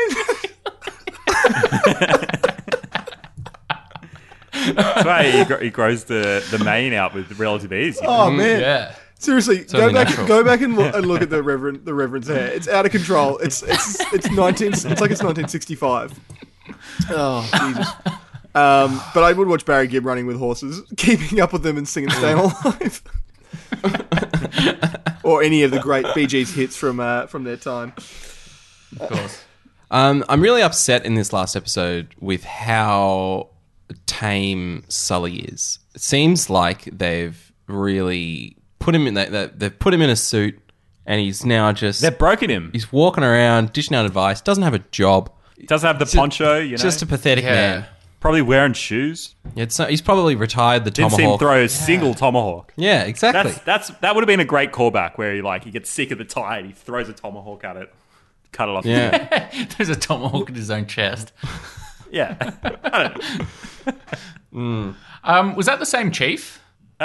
That's why he grows the mane out with relative ease. Oh man, yeah. Seriously, go back and look at the Reverend's hair. It's out of control. It's 1965. Oh Jesus. But I would watch Barry Gibb running with horses, keeping up with them and singing "Staying Alive," or any of the great Bee Gees hits from their time. Of course. I'm really upset in this last episode with how tame Sully is. It seems like they've really put him in they've put him in a suit, and he's now just they've broken him. He's walking around dishing out advice. Doesn't have a job. Doesn't have the poncho. Just a pathetic man. Probably wearing shoes. He's probably retired the Didn't tomahawk. see him throw a single tomahawk. Yeah, exactly. That would have been a great callback where he gets sick of the tie and he throws a tomahawk at it, cut it off. Yeah, there's a tomahawk in his own chest. Yeah. I don't know. Was that the same chief? Who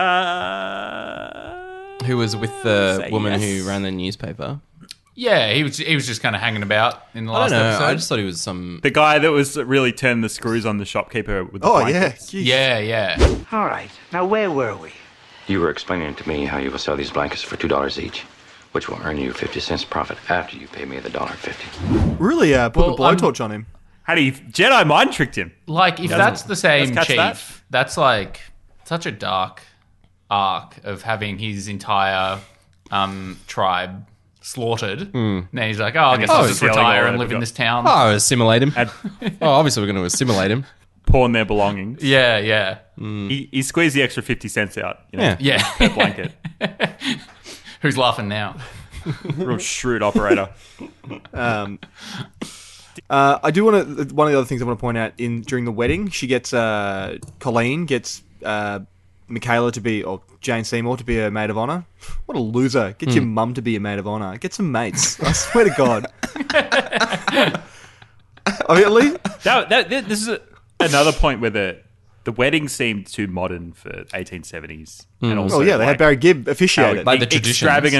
was with the woman who ran the newspaper? Yeah, he was just kind of hanging about in the last episode. I just thought he was the guy that was really turning the screws on the shopkeeper with the blankets. Yeah. All right. Now, where were we? You were explaining to me how you will sell these blankets for $2 each, which will earn you 50 cents profit after you pay me the $1.50. Really put the blowtorch on him. How do you Jedi mind tricked him? Like, if that's the same chief, that? that's like such a dark arc of having his entire tribe slaughtered. Then he's like, I guess I'll just stealing retire all and that live we in got. this town. Assimilate him. Obviously we're going to assimilate him. Pawn their belongings. Yeah. He squeezed the extra 50 cents out. You know, Yeah. per blanket. Who's laughing now? Real shrewd operator. I do want to. One of the other things I want to point out during the wedding, she gets Colleen gets Michaela to be, or Jane Seymour to be a maid of honor. What a loser! Get your mum to be a maid of honor. Get some mates. I swear to God. I mean, at least This is another point where the wedding seemed too modern for 1870s. And also, they had Barry Gibb officiate it. Like the traditions.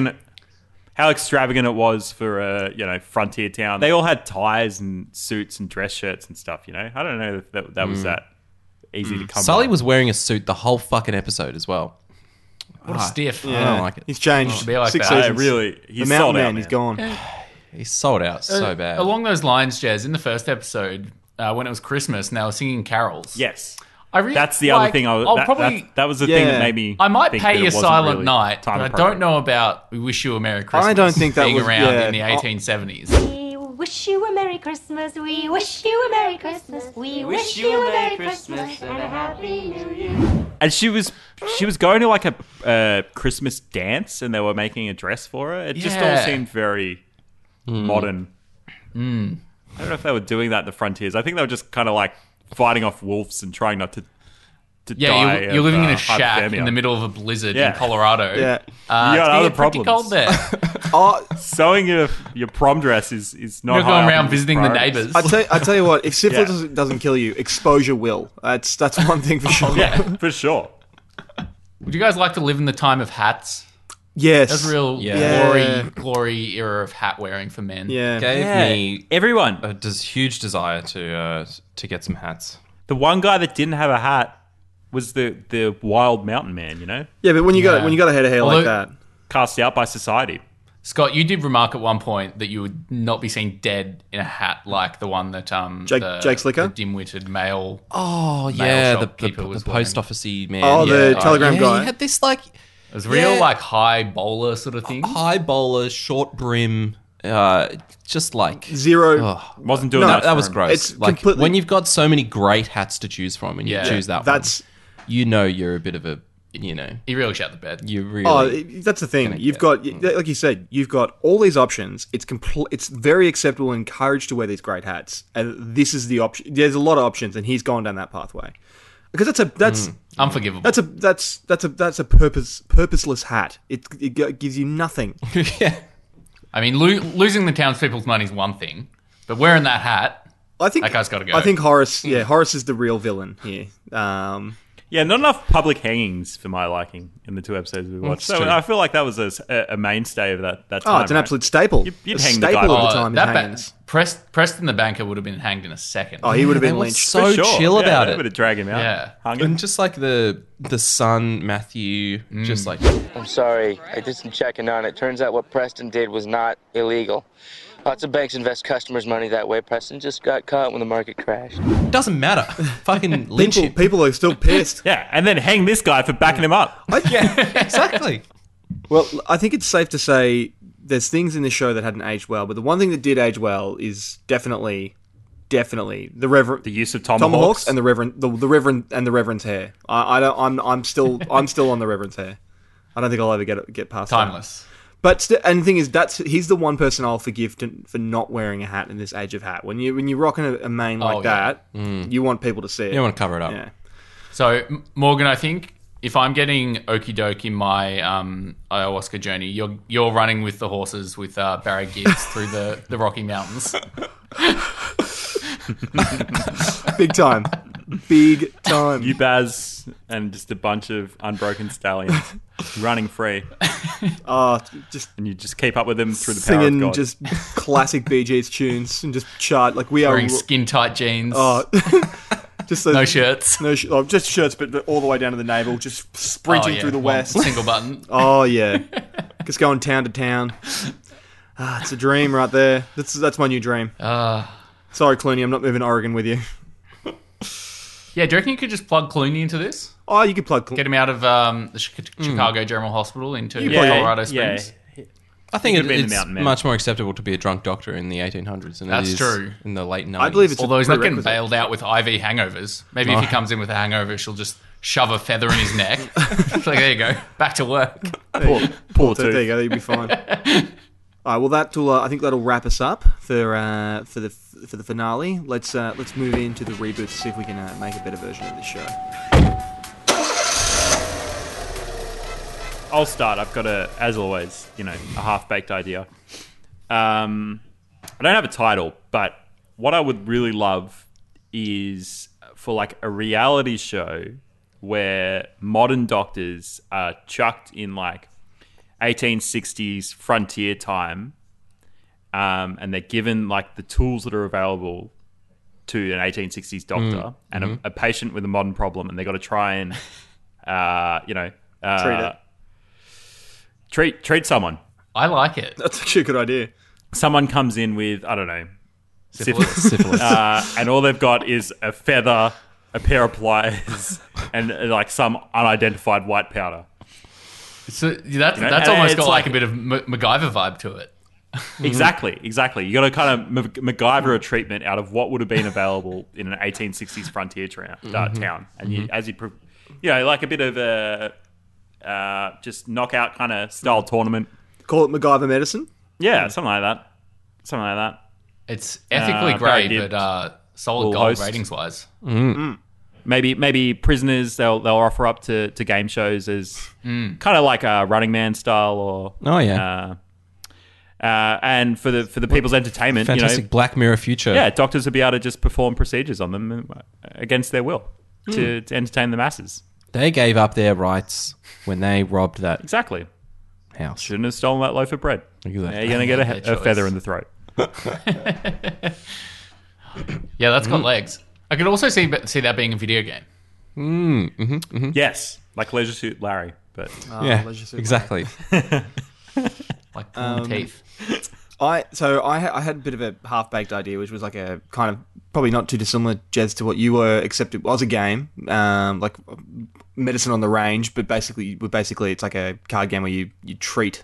How extravagant it was for a frontier town. They all had ties and suits and dress shirts and stuff. I don't know if that was that easy to come. Sully by. was wearing a suit the whole fucking episode as well. What a stiff. I don't like it. He's changed. Should be like 6 that. seasons. Really, The he's mountain sold out, man. He's gone. He's sold out so bad. Along those lines, Jez, in the first episode, when it was Christmas and they were singing carols. Yes. That's the other thing. I'll probably. That was the thing that made me. I might think pay that it you wasn't Silent really Night, time but I appropriate. don't know about We Wish You a Merry Christmas. I don't think that being was- around yeah. in the 1870s. We wish you a Merry Christmas. We wish you a Merry Christmas. We wish you a Merry Christmas and a Happy New Year. And she was going to like a Christmas dance, and they were making a dress for her. It just all Yeah. seemed very modern. I don't know if they were doing that in the frontiers. I think they were just kind of like fighting off wolves and trying not to die. Yeah, you're living in a of shack hypothermia. in the middle of a blizzard Yeah. in Colorado. Yeah. You got it's other pretty problems. cold there. Oh, Sewing your prom dress is not. You're high going up around on his visiting the priorities. neighbours. I tell you what. If syphilis Yeah. doesn't kill you, exposure will. That's one thing for sure. Yeah, for sure. Would you guys like to live in the time of hats? Yes. That's real glory era of hat wearing for men. Yeah. Gave me Everyone. a huge desire to get some hats. The one guy that didn't have a hat was the wild mountain man. Yeah, but when you got a head of hair like that, cast out by society. Scott, you did remark at one point that you would not be seen dead in a hat like the one that Jake Slicker? the dim-witted male. Oh, Mail yeah, the shopkeeper was post office-y man. Oh, the yeah. telegram yeah, guy. He had this, like... It was real, like, high bowler sort of thing. High bowler, short brim, just like... zero. Wasn't doing No, that. that was for him. gross. It's Like, completely- when you've got so many great hats to choose from and you Yeah. choose that That's one, you know you're a bit of a, He really shut the bed. you really... Oh, that's the thing. You've got, like you said, you've got all these options. It's very acceptable and encouraged to wear these great hats, and this is the option. There's a lot of options, and he's gone down that pathway because that's Unforgivable. that's a purposeless hat. It gives you nothing. yeah. I mean, losing the townspeople's money is one thing, but wearing that hat, I think that guy's got to go. I think Horace is the real villain here. Yeah, not enough public hangings for my liking in the 2 episodes we watched. So true. I feel like that was a mainstay of that time. Oh, it's an absolute staple. You'd a hang the staple guy of up. the time. that hangings. Preston the banker would have been hanged in a second. Oh, he would have They been were lynched. so chill about They it. would have dragged him out. Yeah. Hung him. And just like the son, Matthew, just like... I'm sorry, I did some checking on it. Turns out what Preston did was not illegal. Lots of banks invest customers' money that way. Preston just got caught when the market crashed. Doesn't matter. Fucking lynch him. People are still pissed. Yeah, and then hang this guy for backing him up. Yeah, exactly. Well, I think it's safe to say there's things in this show that hadn't aged well, but the one thing that did age well is definitely the Reverend, The use of tomahawks. and the Reverend and the Reverend's hair. I'm still on the Reverend's hair. I don't think I'll ever get past that. Timeless. But and the thing is, he's the one person I'll forgive for not wearing a hat in this age of hat. When you're rocking a mane like that, you want people to see it. You want to cover it up. Yeah. So, Morgan, I think if I'm getting okie doke in my ayahuasca journey, you're running with the horses with Barry Gibbs through the Rocky Mountains. Big time. Big time. You, Baz, and just a bunch of unbroken stallions running free. And you just keep up with them through the power of singing God. just classic Bee Gees tunes and just chart like we are Wearing skin tight jeans. just those, No shirts. just shirts, but all the way down to the navel, just sprinting through the one west. single button. Oh yeah, just going town to town. It's a dream right there. That's my new dream. Sorry, Clooney, I'm not moving to Oregon with you. Yeah, do you reckon you could just plug Clooney into this? Oh, you could plug. Get him out of the Chicago General Hospital into Yeah, Colorado Springs. I think It could be in the it's Mountain Man. much more acceptable to be a drunk doctor in the 1800s than That's it is true. in the late 90s. I believe it's Although he's not getting prerequisite. bailed out with IV hangovers. Maybe if he comes in with a hangover, she'll just shove a feather in his neck. It's like, there you go, back to work. Poor So there you go. You'll be fine. All right. Well, I think that'll wrap us up for the finale. Let's move into the reboot to see if we can make a better version of this show. I'll start. I've got as always, a half-baked idea. I don't have a title, but what I would really love is for like a reality show where modern doctors are chucked in like 1860s frontier time, and they're given like the tools that are available to an 1860s doctor and a patient with a modern problem, and they got to try and treat someone. I like it. That's actually a good idea. Someone comes in with, I don't know, Syphilis. and all they've got is a feather, a pair of pliers, and like some unidentified white powder. So that's and almost got it's like like- a bit of MacGyver vibe to it. Exactly. You got to kind of MacGyver a treatment out of what would have been available in an 1860s frontier town, and like a bit of a just knockout kind of style tournament. Call it MacGyver medicine. Yeah, something like that. It's ethically Barry great, Gibb but solid will gold host. ratings wise. Maybe prisoners they'll offer up to game shows as kind of like a Running Man style or and for the people's entertainment, Fantastic Black Mirror future. Yeah, doctors will be able to just perform procedures on them against their will to entertain the masses. They gave up their rights when they robbed that Exactly. house. Shouldn't have stolen that loaf of bread. Exactly. Yeah, you're going to get a feather in the throat. Yeah, that's got legs. I could also see that being a video game. Yes, like Leisure Suit Larry, but Yeah, Leisure Suit exactly. Like pulling teeth. I had a bit of a half-baked idea, which was like a kind of probably not too dissimilar, Jez, to what you were, except it was a game, like Medicine on the Range, but basically it's like a card game where you treat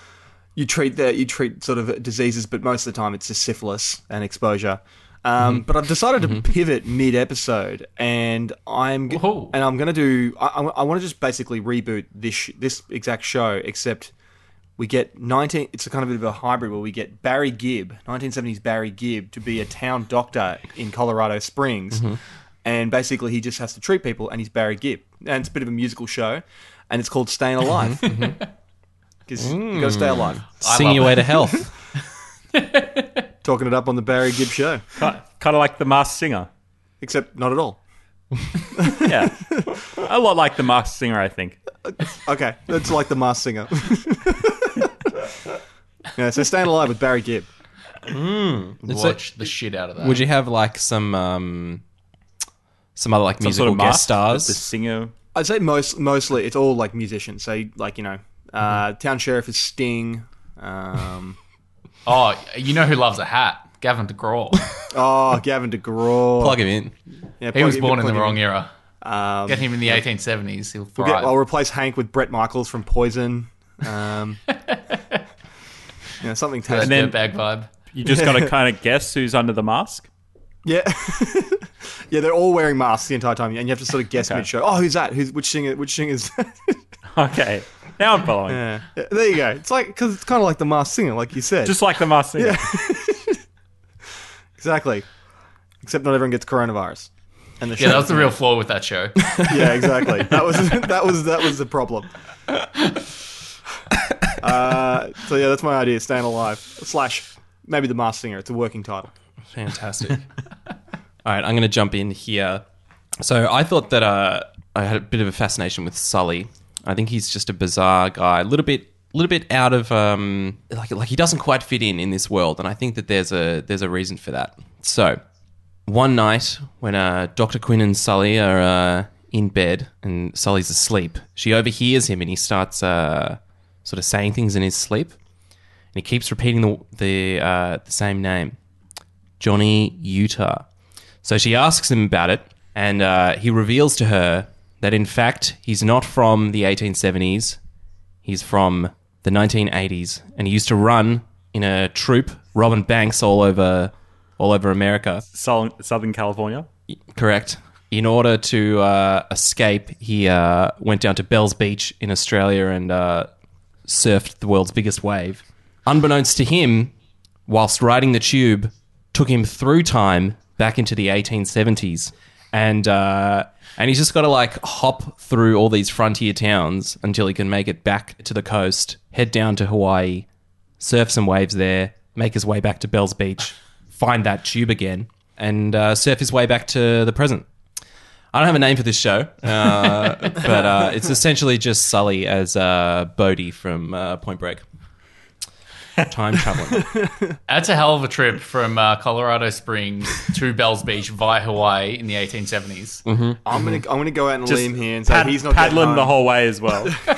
sort of diseases, but most of the time it's just syphilis and exposure. But I've decided to pivot mid-episode, and I want to just basically reboot this exact show, except we get it's a kind of bit of a hybrid where we get Barry Gibb, 1970s Barry Gibb, to be a town doctor in Colorado Springs, and basically he just has to treat people, and he's Barry Gibb, and it's a bit of a musical show, and it's called Staying Alive, because you got to stay alive. Sing your way to health. Talking it up on the Barry Gibb show, kind of like The Masked Singer. except not at all. Yeah, a lot like The Masked Singer, I think. Okay, that's like the Masked Singer. Yeah, so Staying Alive with Barry Gibb. Watch the shit out of that. Would you have like some other like Some musical sort of guest mask, stars? the singer. I'd say mostly it's all like musicians. So like Town Sheriff is Sting. Oh, you know who loves a hat? Gavin DeGraw. Gavin DeGraw. Plug him in. Yeah, He was born in plug the him wrong era. Get him in the 1870s. He'll thrive. I'll replace Hank with Brett Michaels from Poison. Something That tasty. dirtbag vibe. You just got to kind of guess who's under the mask. Yeah. Yeah, they're all wearing masks the entire time, and you have to sort of guess Okay. mid-show. Oh, who's that? Which singer's that? Okay, now I'm following. Yeah. There you go. It's like, because it's kind of like the Masked Singer, like you said. Just like the Masked Singer. Yeah. Exactly. Except not everyone gets coronavirus. And Yeah, that was the real flaw with that show. Yeah, exactly. That was the problem. So yeah, that's my idea. Staying Alive / maybe the Masked Singer. It's a working title. Fantastic. All right, I'm going to jump in here. So I thought that I had a bit of a fascination with Sully. I think he's just a bizarre guy, a little bit out of like he doesn't quite fit in this world, and I think that there's a reason for that. So one night when Dr. Quinn and Sully are in bed and Sully's asleep, she overhears him and he starts sort of saying things in his sleep, and he keeps repeating the same name, Johnny Utah. So she asks him about it, and he reveals to her that in fact he's not from the 1870s, he's from the 1980s, and he used to run in a troupe, robbing banks all over America. Southern California? Correct. In order to escape, he went down to Bells Beach in Australia and surfed the world's biggest wave. Unbeknownst to him, whilst riding the tube, took him through time back into the 1870s. And he's just got to like hop through all these frontier towns until he can make it back to the coast, head down to Hawaii, surf some waves there, make his way back to Bells Beach, find that tube again, and surf his way back to the present. I don't have a name for this show, but it's essentially just Sully as Bodhi from Point Break. Time traveling. That's a hell of a trip from Colorado Springs to Bells Beach via Hawaii in the 1870s. Mm-hmm. I'm gonna go out on a Just limb here and say he's not paddling the whole way as well. I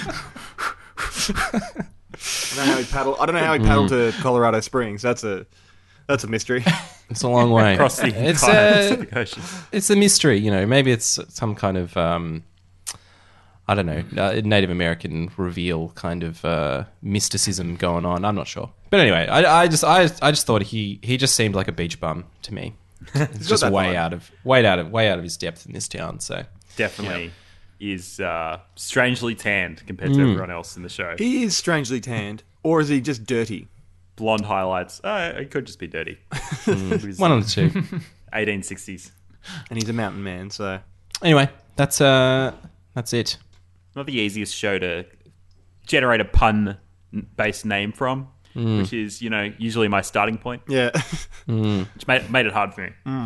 don't know how he paddled to Colorado Springs. That's a mystery. It's a long way. Across the entire Pacific Ocean. It's a mystery, you know. Maybe it's some kind of, I don't know, Native American reveal kind of mysticism going on. I'm not sure. But anyway, I just thought he just seemed like a beach bum to me. It's just way out of his depth in this town. So Definitely is strangely tanned compared to everyone else in the show. He is strangely tanned, or is he just dirty? Blonde highlights. It could just be dirty. One of the two. 1860s. And he's a mountain man, so... Anyway, that's it. Not the easiest show to generate a pun-based name from, which is, usually my starting point. Yeah. Which made it hard for me.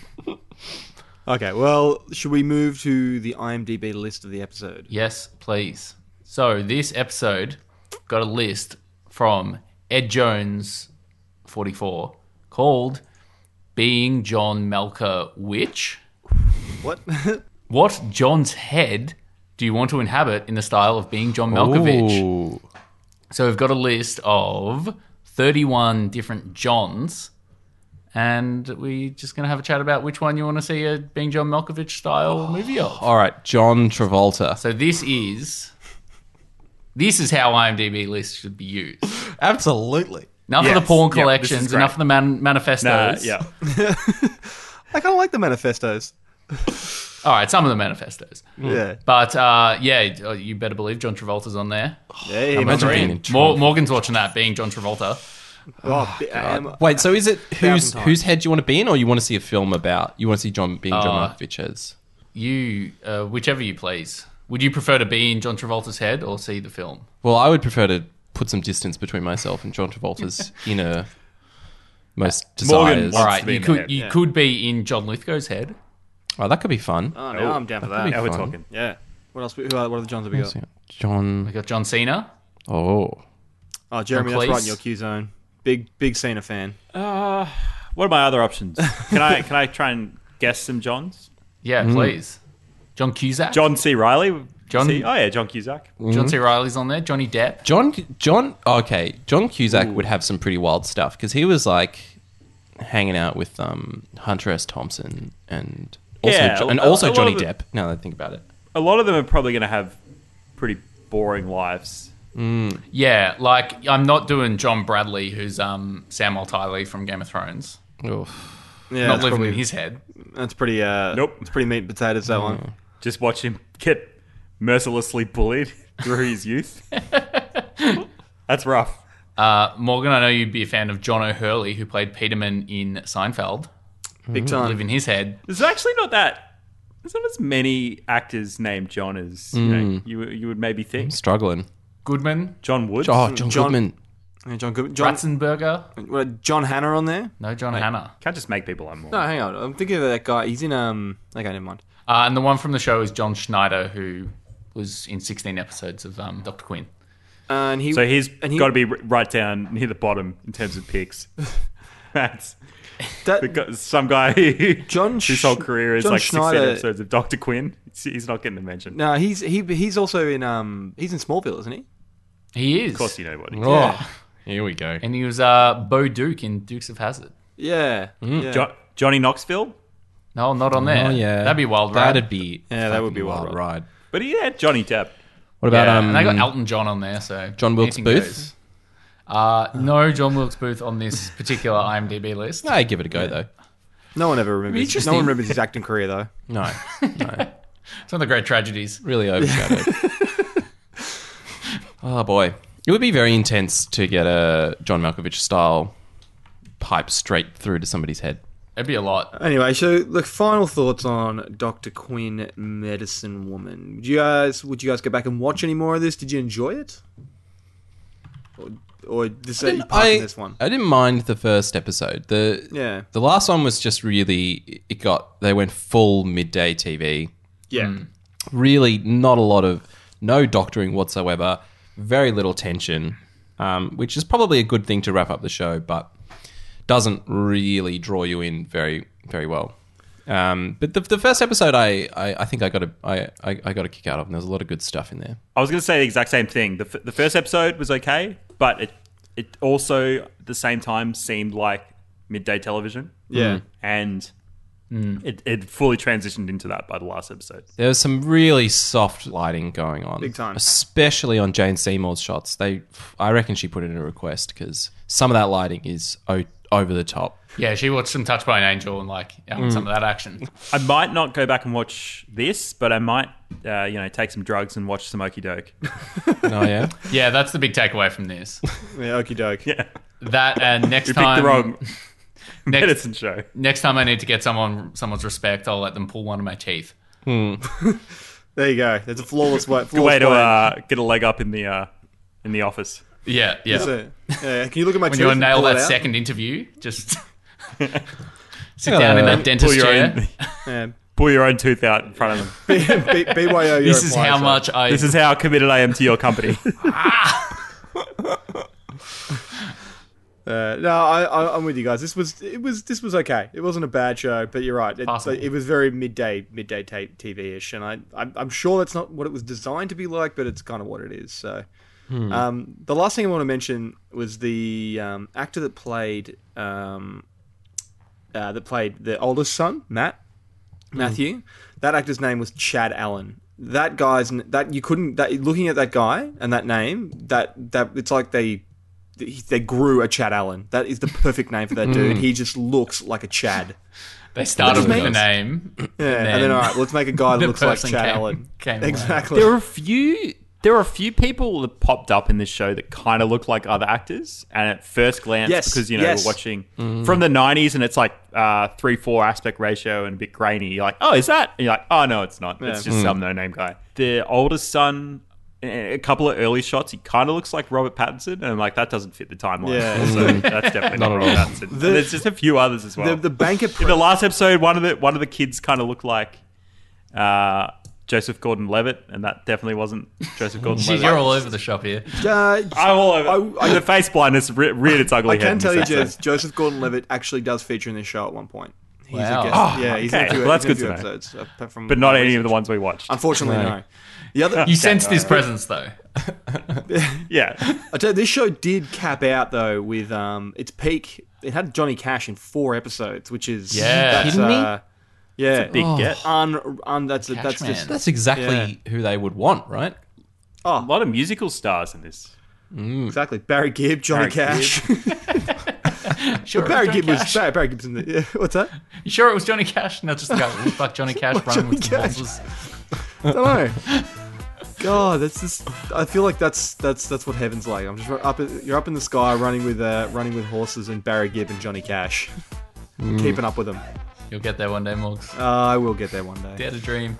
Okay, well, should we move to the IMDb list of the episode? Yes, please. So this episode got a list from Ed Jones, 44, called Being John Melker Which? What? What John's head do you want to inhabit in the style of Being John Malkovich? Ooh. So we've got a list of 31 different Johns, and we're just going to have a chat about which one you want to see a Being John Malkovich style movie of. All right, John Travolta. So this is how IMDb lists should be used. Absolutely. Enough of the porn collections, enough of the manifestos. Yeah. I kind of like the manifestos. All right, some of the manifestos. Yeah. But, you better believe John Travolta's on there. Yeah, Imagine being in Tron. Morgan's watching that, Being John Travolta. Wait, so is it whose head do you want to be in, or you want to see a film about? You want to see John Malkovich as? You, whichever you please. Would you prefer to be in John Travolta's head or see the film? Well, I would prefer to put some distance between myself and John Travolta's inner most desires. All right, you could be in John Lithgow's head. Oh, that could be fun. Oh, no, I'm down for that. Now we're talking. Yeah. What else? What are the Johns have we got? We got John Cena. Oh, Jeremy, that's right in your Q zone. Big Cena fan. What are my other options? Can I try and guess some Johns? Yeah, please. John Cusack. John C. Reilly. John Cusack. John C. Reilly's on there. Johnny Depp. John Cusack would have some pretty wild stuff because he was like hanging out with Hunter S. Thompson and also Johnny Depp. Now that I think about it, a lot of them are probably going to have pretty boring lives. Yeah, like I'm not doing John Bradley, who's Sam Altai from Game of Thrones. Oof. Yeah, not living in his head. That's pretty. Nope, it's pretty meat and potatoes. That one. Just watch him get mercilessly bullied through his youth. That's rough. Morgan, I know you'd be a fan of John O'Hurley, who played Peterman in Seinfeld. Big time. Live in his head. There's actually not as many actors named John as you would maybe think. I'm struggling. Goodman. John Woods. Oh, John Goodman. Yeah, John Goodman. Ratzenberger. John Hannah on there? No, John Hannah. Can't just make people on more. No, hang on. I'm thinking of that guy. He's in Okay, never mind. And the one from the show is John Schneider, who was in 16 episodes of Dr. Quinn. So he's got to be right down near the bottom in terms of picks. That's some guy whose whole career is like 16 episodes of Dr. Quinn. He's not getting a mention. No, he's also in he's in Smallville, isn't he? He is. Of course, you know what he is. Oh, here we go. And he was Bo Duke in Dukes of Hazzard. Yeah. Johnny Knoxville. No, not on there. Oh, yeah. That'd be a wild ride. That would be a wild ride. But he had Johnny Depp. What about and they got Elton John on there, so John Wilkes anything Booth? goes. No John Wilkes Booth on this particular IMDb list. I give it a go though. No one ever remembers. Interesting. No one remembers his acting career though. No. It's one of the great tragedies. Really overshadowed. Oh boy, it would be very intense to get a John Malkovich style pipe straight through to somebody's head. It'd be a lot. Anyway, so the final thoughts on Dr. Quinn, Medicine Woman. Would you guys go back and watch any more of this? Did you enjoy it? Or this this one? I didn't mind the first episode. The last one was just really they went full midday TV. Yeah. Really not a lot of no doctoring whatsoever. Very little tension, which is probably a good thing to wrap up the show, but doesn't really draw you in very, very well. But the first episode, I think I got a kick out of, and there's a lot of good stuff in there. I was going to say the exact same thing. The first episode was okay, but it also at the same time seemed like midday television. Yeah, and it fully transitioned into that by the last episode. There was some really soft lighting going on, big time, especially on Jane Seymour's shots. I reckon she put in a request because some of that lighting is over the top. Yeah, she watched some Touched by an Angel and some of that action. I might not go back and watch this, but I might, take some drugs and watch some Okie Doke. Oh yeah, yeah, that's the big takeaway from this. Yeah, Okie Doke. Yeah, that and next you time picked the wrong medicine show. Next time I need to get someone's respect, I'll let them pull one of my teeth. There you go. That's a flawless way. Good way to get a leg up in the office. Yeah. Can you look at my when teeth? You want to nail that out? second interview, just sit down in that dentist chair. Pull your own tooth out in front of them. BYO. This is how much I. This is how committed I am to your company. I'm with you guys. This was okay. It wasn't a bad show, but you're right. It was very midday TV-ish, and I'm sure that's not what it was designed to be like, but it's kind of what it is. So, the last thing I want to mention was the actor that played the oldest son, Matthew. That actor's name was Chad Allen. That guy's looking at that guy and that name, that it's like they grew a Chad Allen. That is the perfect name for that dude. He just looks like a Chad. They started with the name. Yeah, and then all right, let's make a guy that looks like Chad Allen. Exactly. There were a few people that popped up in this show that kind of looked like other actors, and at first glance, because we're watching from the 90s, and it's like 3:4 aspect ratio and a bit grainy. You're like, oh, is that? And you're like, oh no, it's not. It's just some no-name guy. The oldest son, a couple of early shots, he kind of looks like Robert Pattinson, and I'm like, that doesn't fit the timeline. Yeah. So that's definitely not Robert Pattinson. And there's just a few others as well. The banker in the last episode, one of the kids kind of looked like Joseph Gordon-Levitt, and that definitely wasn't Joseph Gordon-Levitt. You're all over the shop here. I'm all over. The face blindness reared its ugly head. I can tell you, Joseph Gordon-Levitt actually does feature in this show at one point. He's wow. a guest. He's in a few, that's good to know. Episodes, but not any of the ones we watched. Unfortunately, no. You sensed his presence, though. Yeah. I tell you, this show did cap out, though, with its peak. It had Johnny Cash in 4 episodes, which is... Kidding me? Yeah. That's a big get. That's exactly who they would want, right? A lot of musical stars in this. Exactly. Barry Gibb, Johnny Cash. Sure, Barry Gibb's in the... what's that? You sure it was Johnny Cash? Not just the guy that looked like Johnny Cash running with some horses. I don't know. God, that's just... I feel like that's what heaven's like. I'm just you're up in the sky running with horses and Barry Gibb and Johnny Cash. Keeping up with them. You'll get there one day, Morgs. I will get there one day. Dare to dream.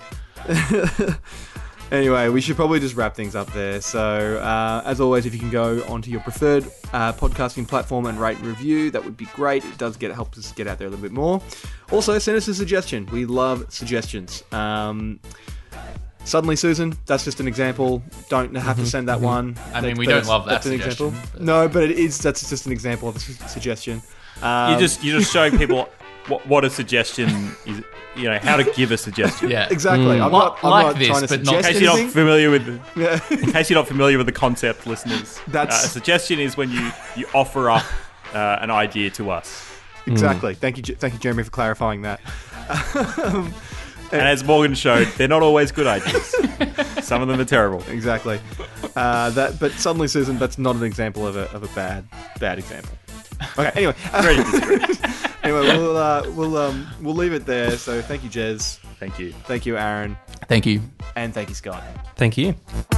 Anyway, we should probably just wrap things up there. So, as always, if you can go onto your preferred podcasting platform and rate and review, that would be great. It does help us get out there a little bit more. Also, send us a suggestion. We love suggestions. Suddenly Susan, that's just an example. Don't have to send that one. I mean, we don't love that suggestion. Example. But... No, but that's just an example of a suggestion. You're just showing people what a suggestion is. How to give a suggestion. Yeah, exactly. I'm not trying to suggest in case you're not familiar with in case you're not familiar with the concept, listeners. A suggestion is when you offer up an idea to us. Exactly. Thank you, Jeremy, for clarifying that. And as Morgan showed, they're not always good ideas. Some of them are terrible. Exactly. But Suddenly Susan, that's not an example of a bad example. Okay. Anyway, anyway, we'll leave it there. So thank you, Jez. Thank you. Thank you, Aaron. Thank you. And thank you, Scott. Thank you.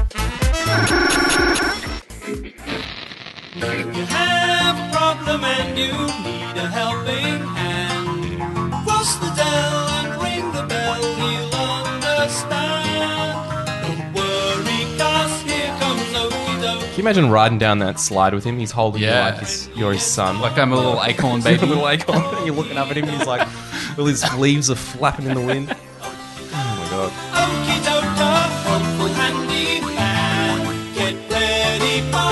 If you have a problem and you need a helping hand, cross the dell and ring the bell, he'll understand. Don't worry, 'cause here comes Okie Dokie. Can you imagine riding down that slide with him? He's holding you Yeah. like you're his son. Like I'm a little acorn baby. A little acorn. You're looking up at him and he's like, all his leaves are flapping in the wind. Oh my God. Okie dokie, helpful handy man, get ready for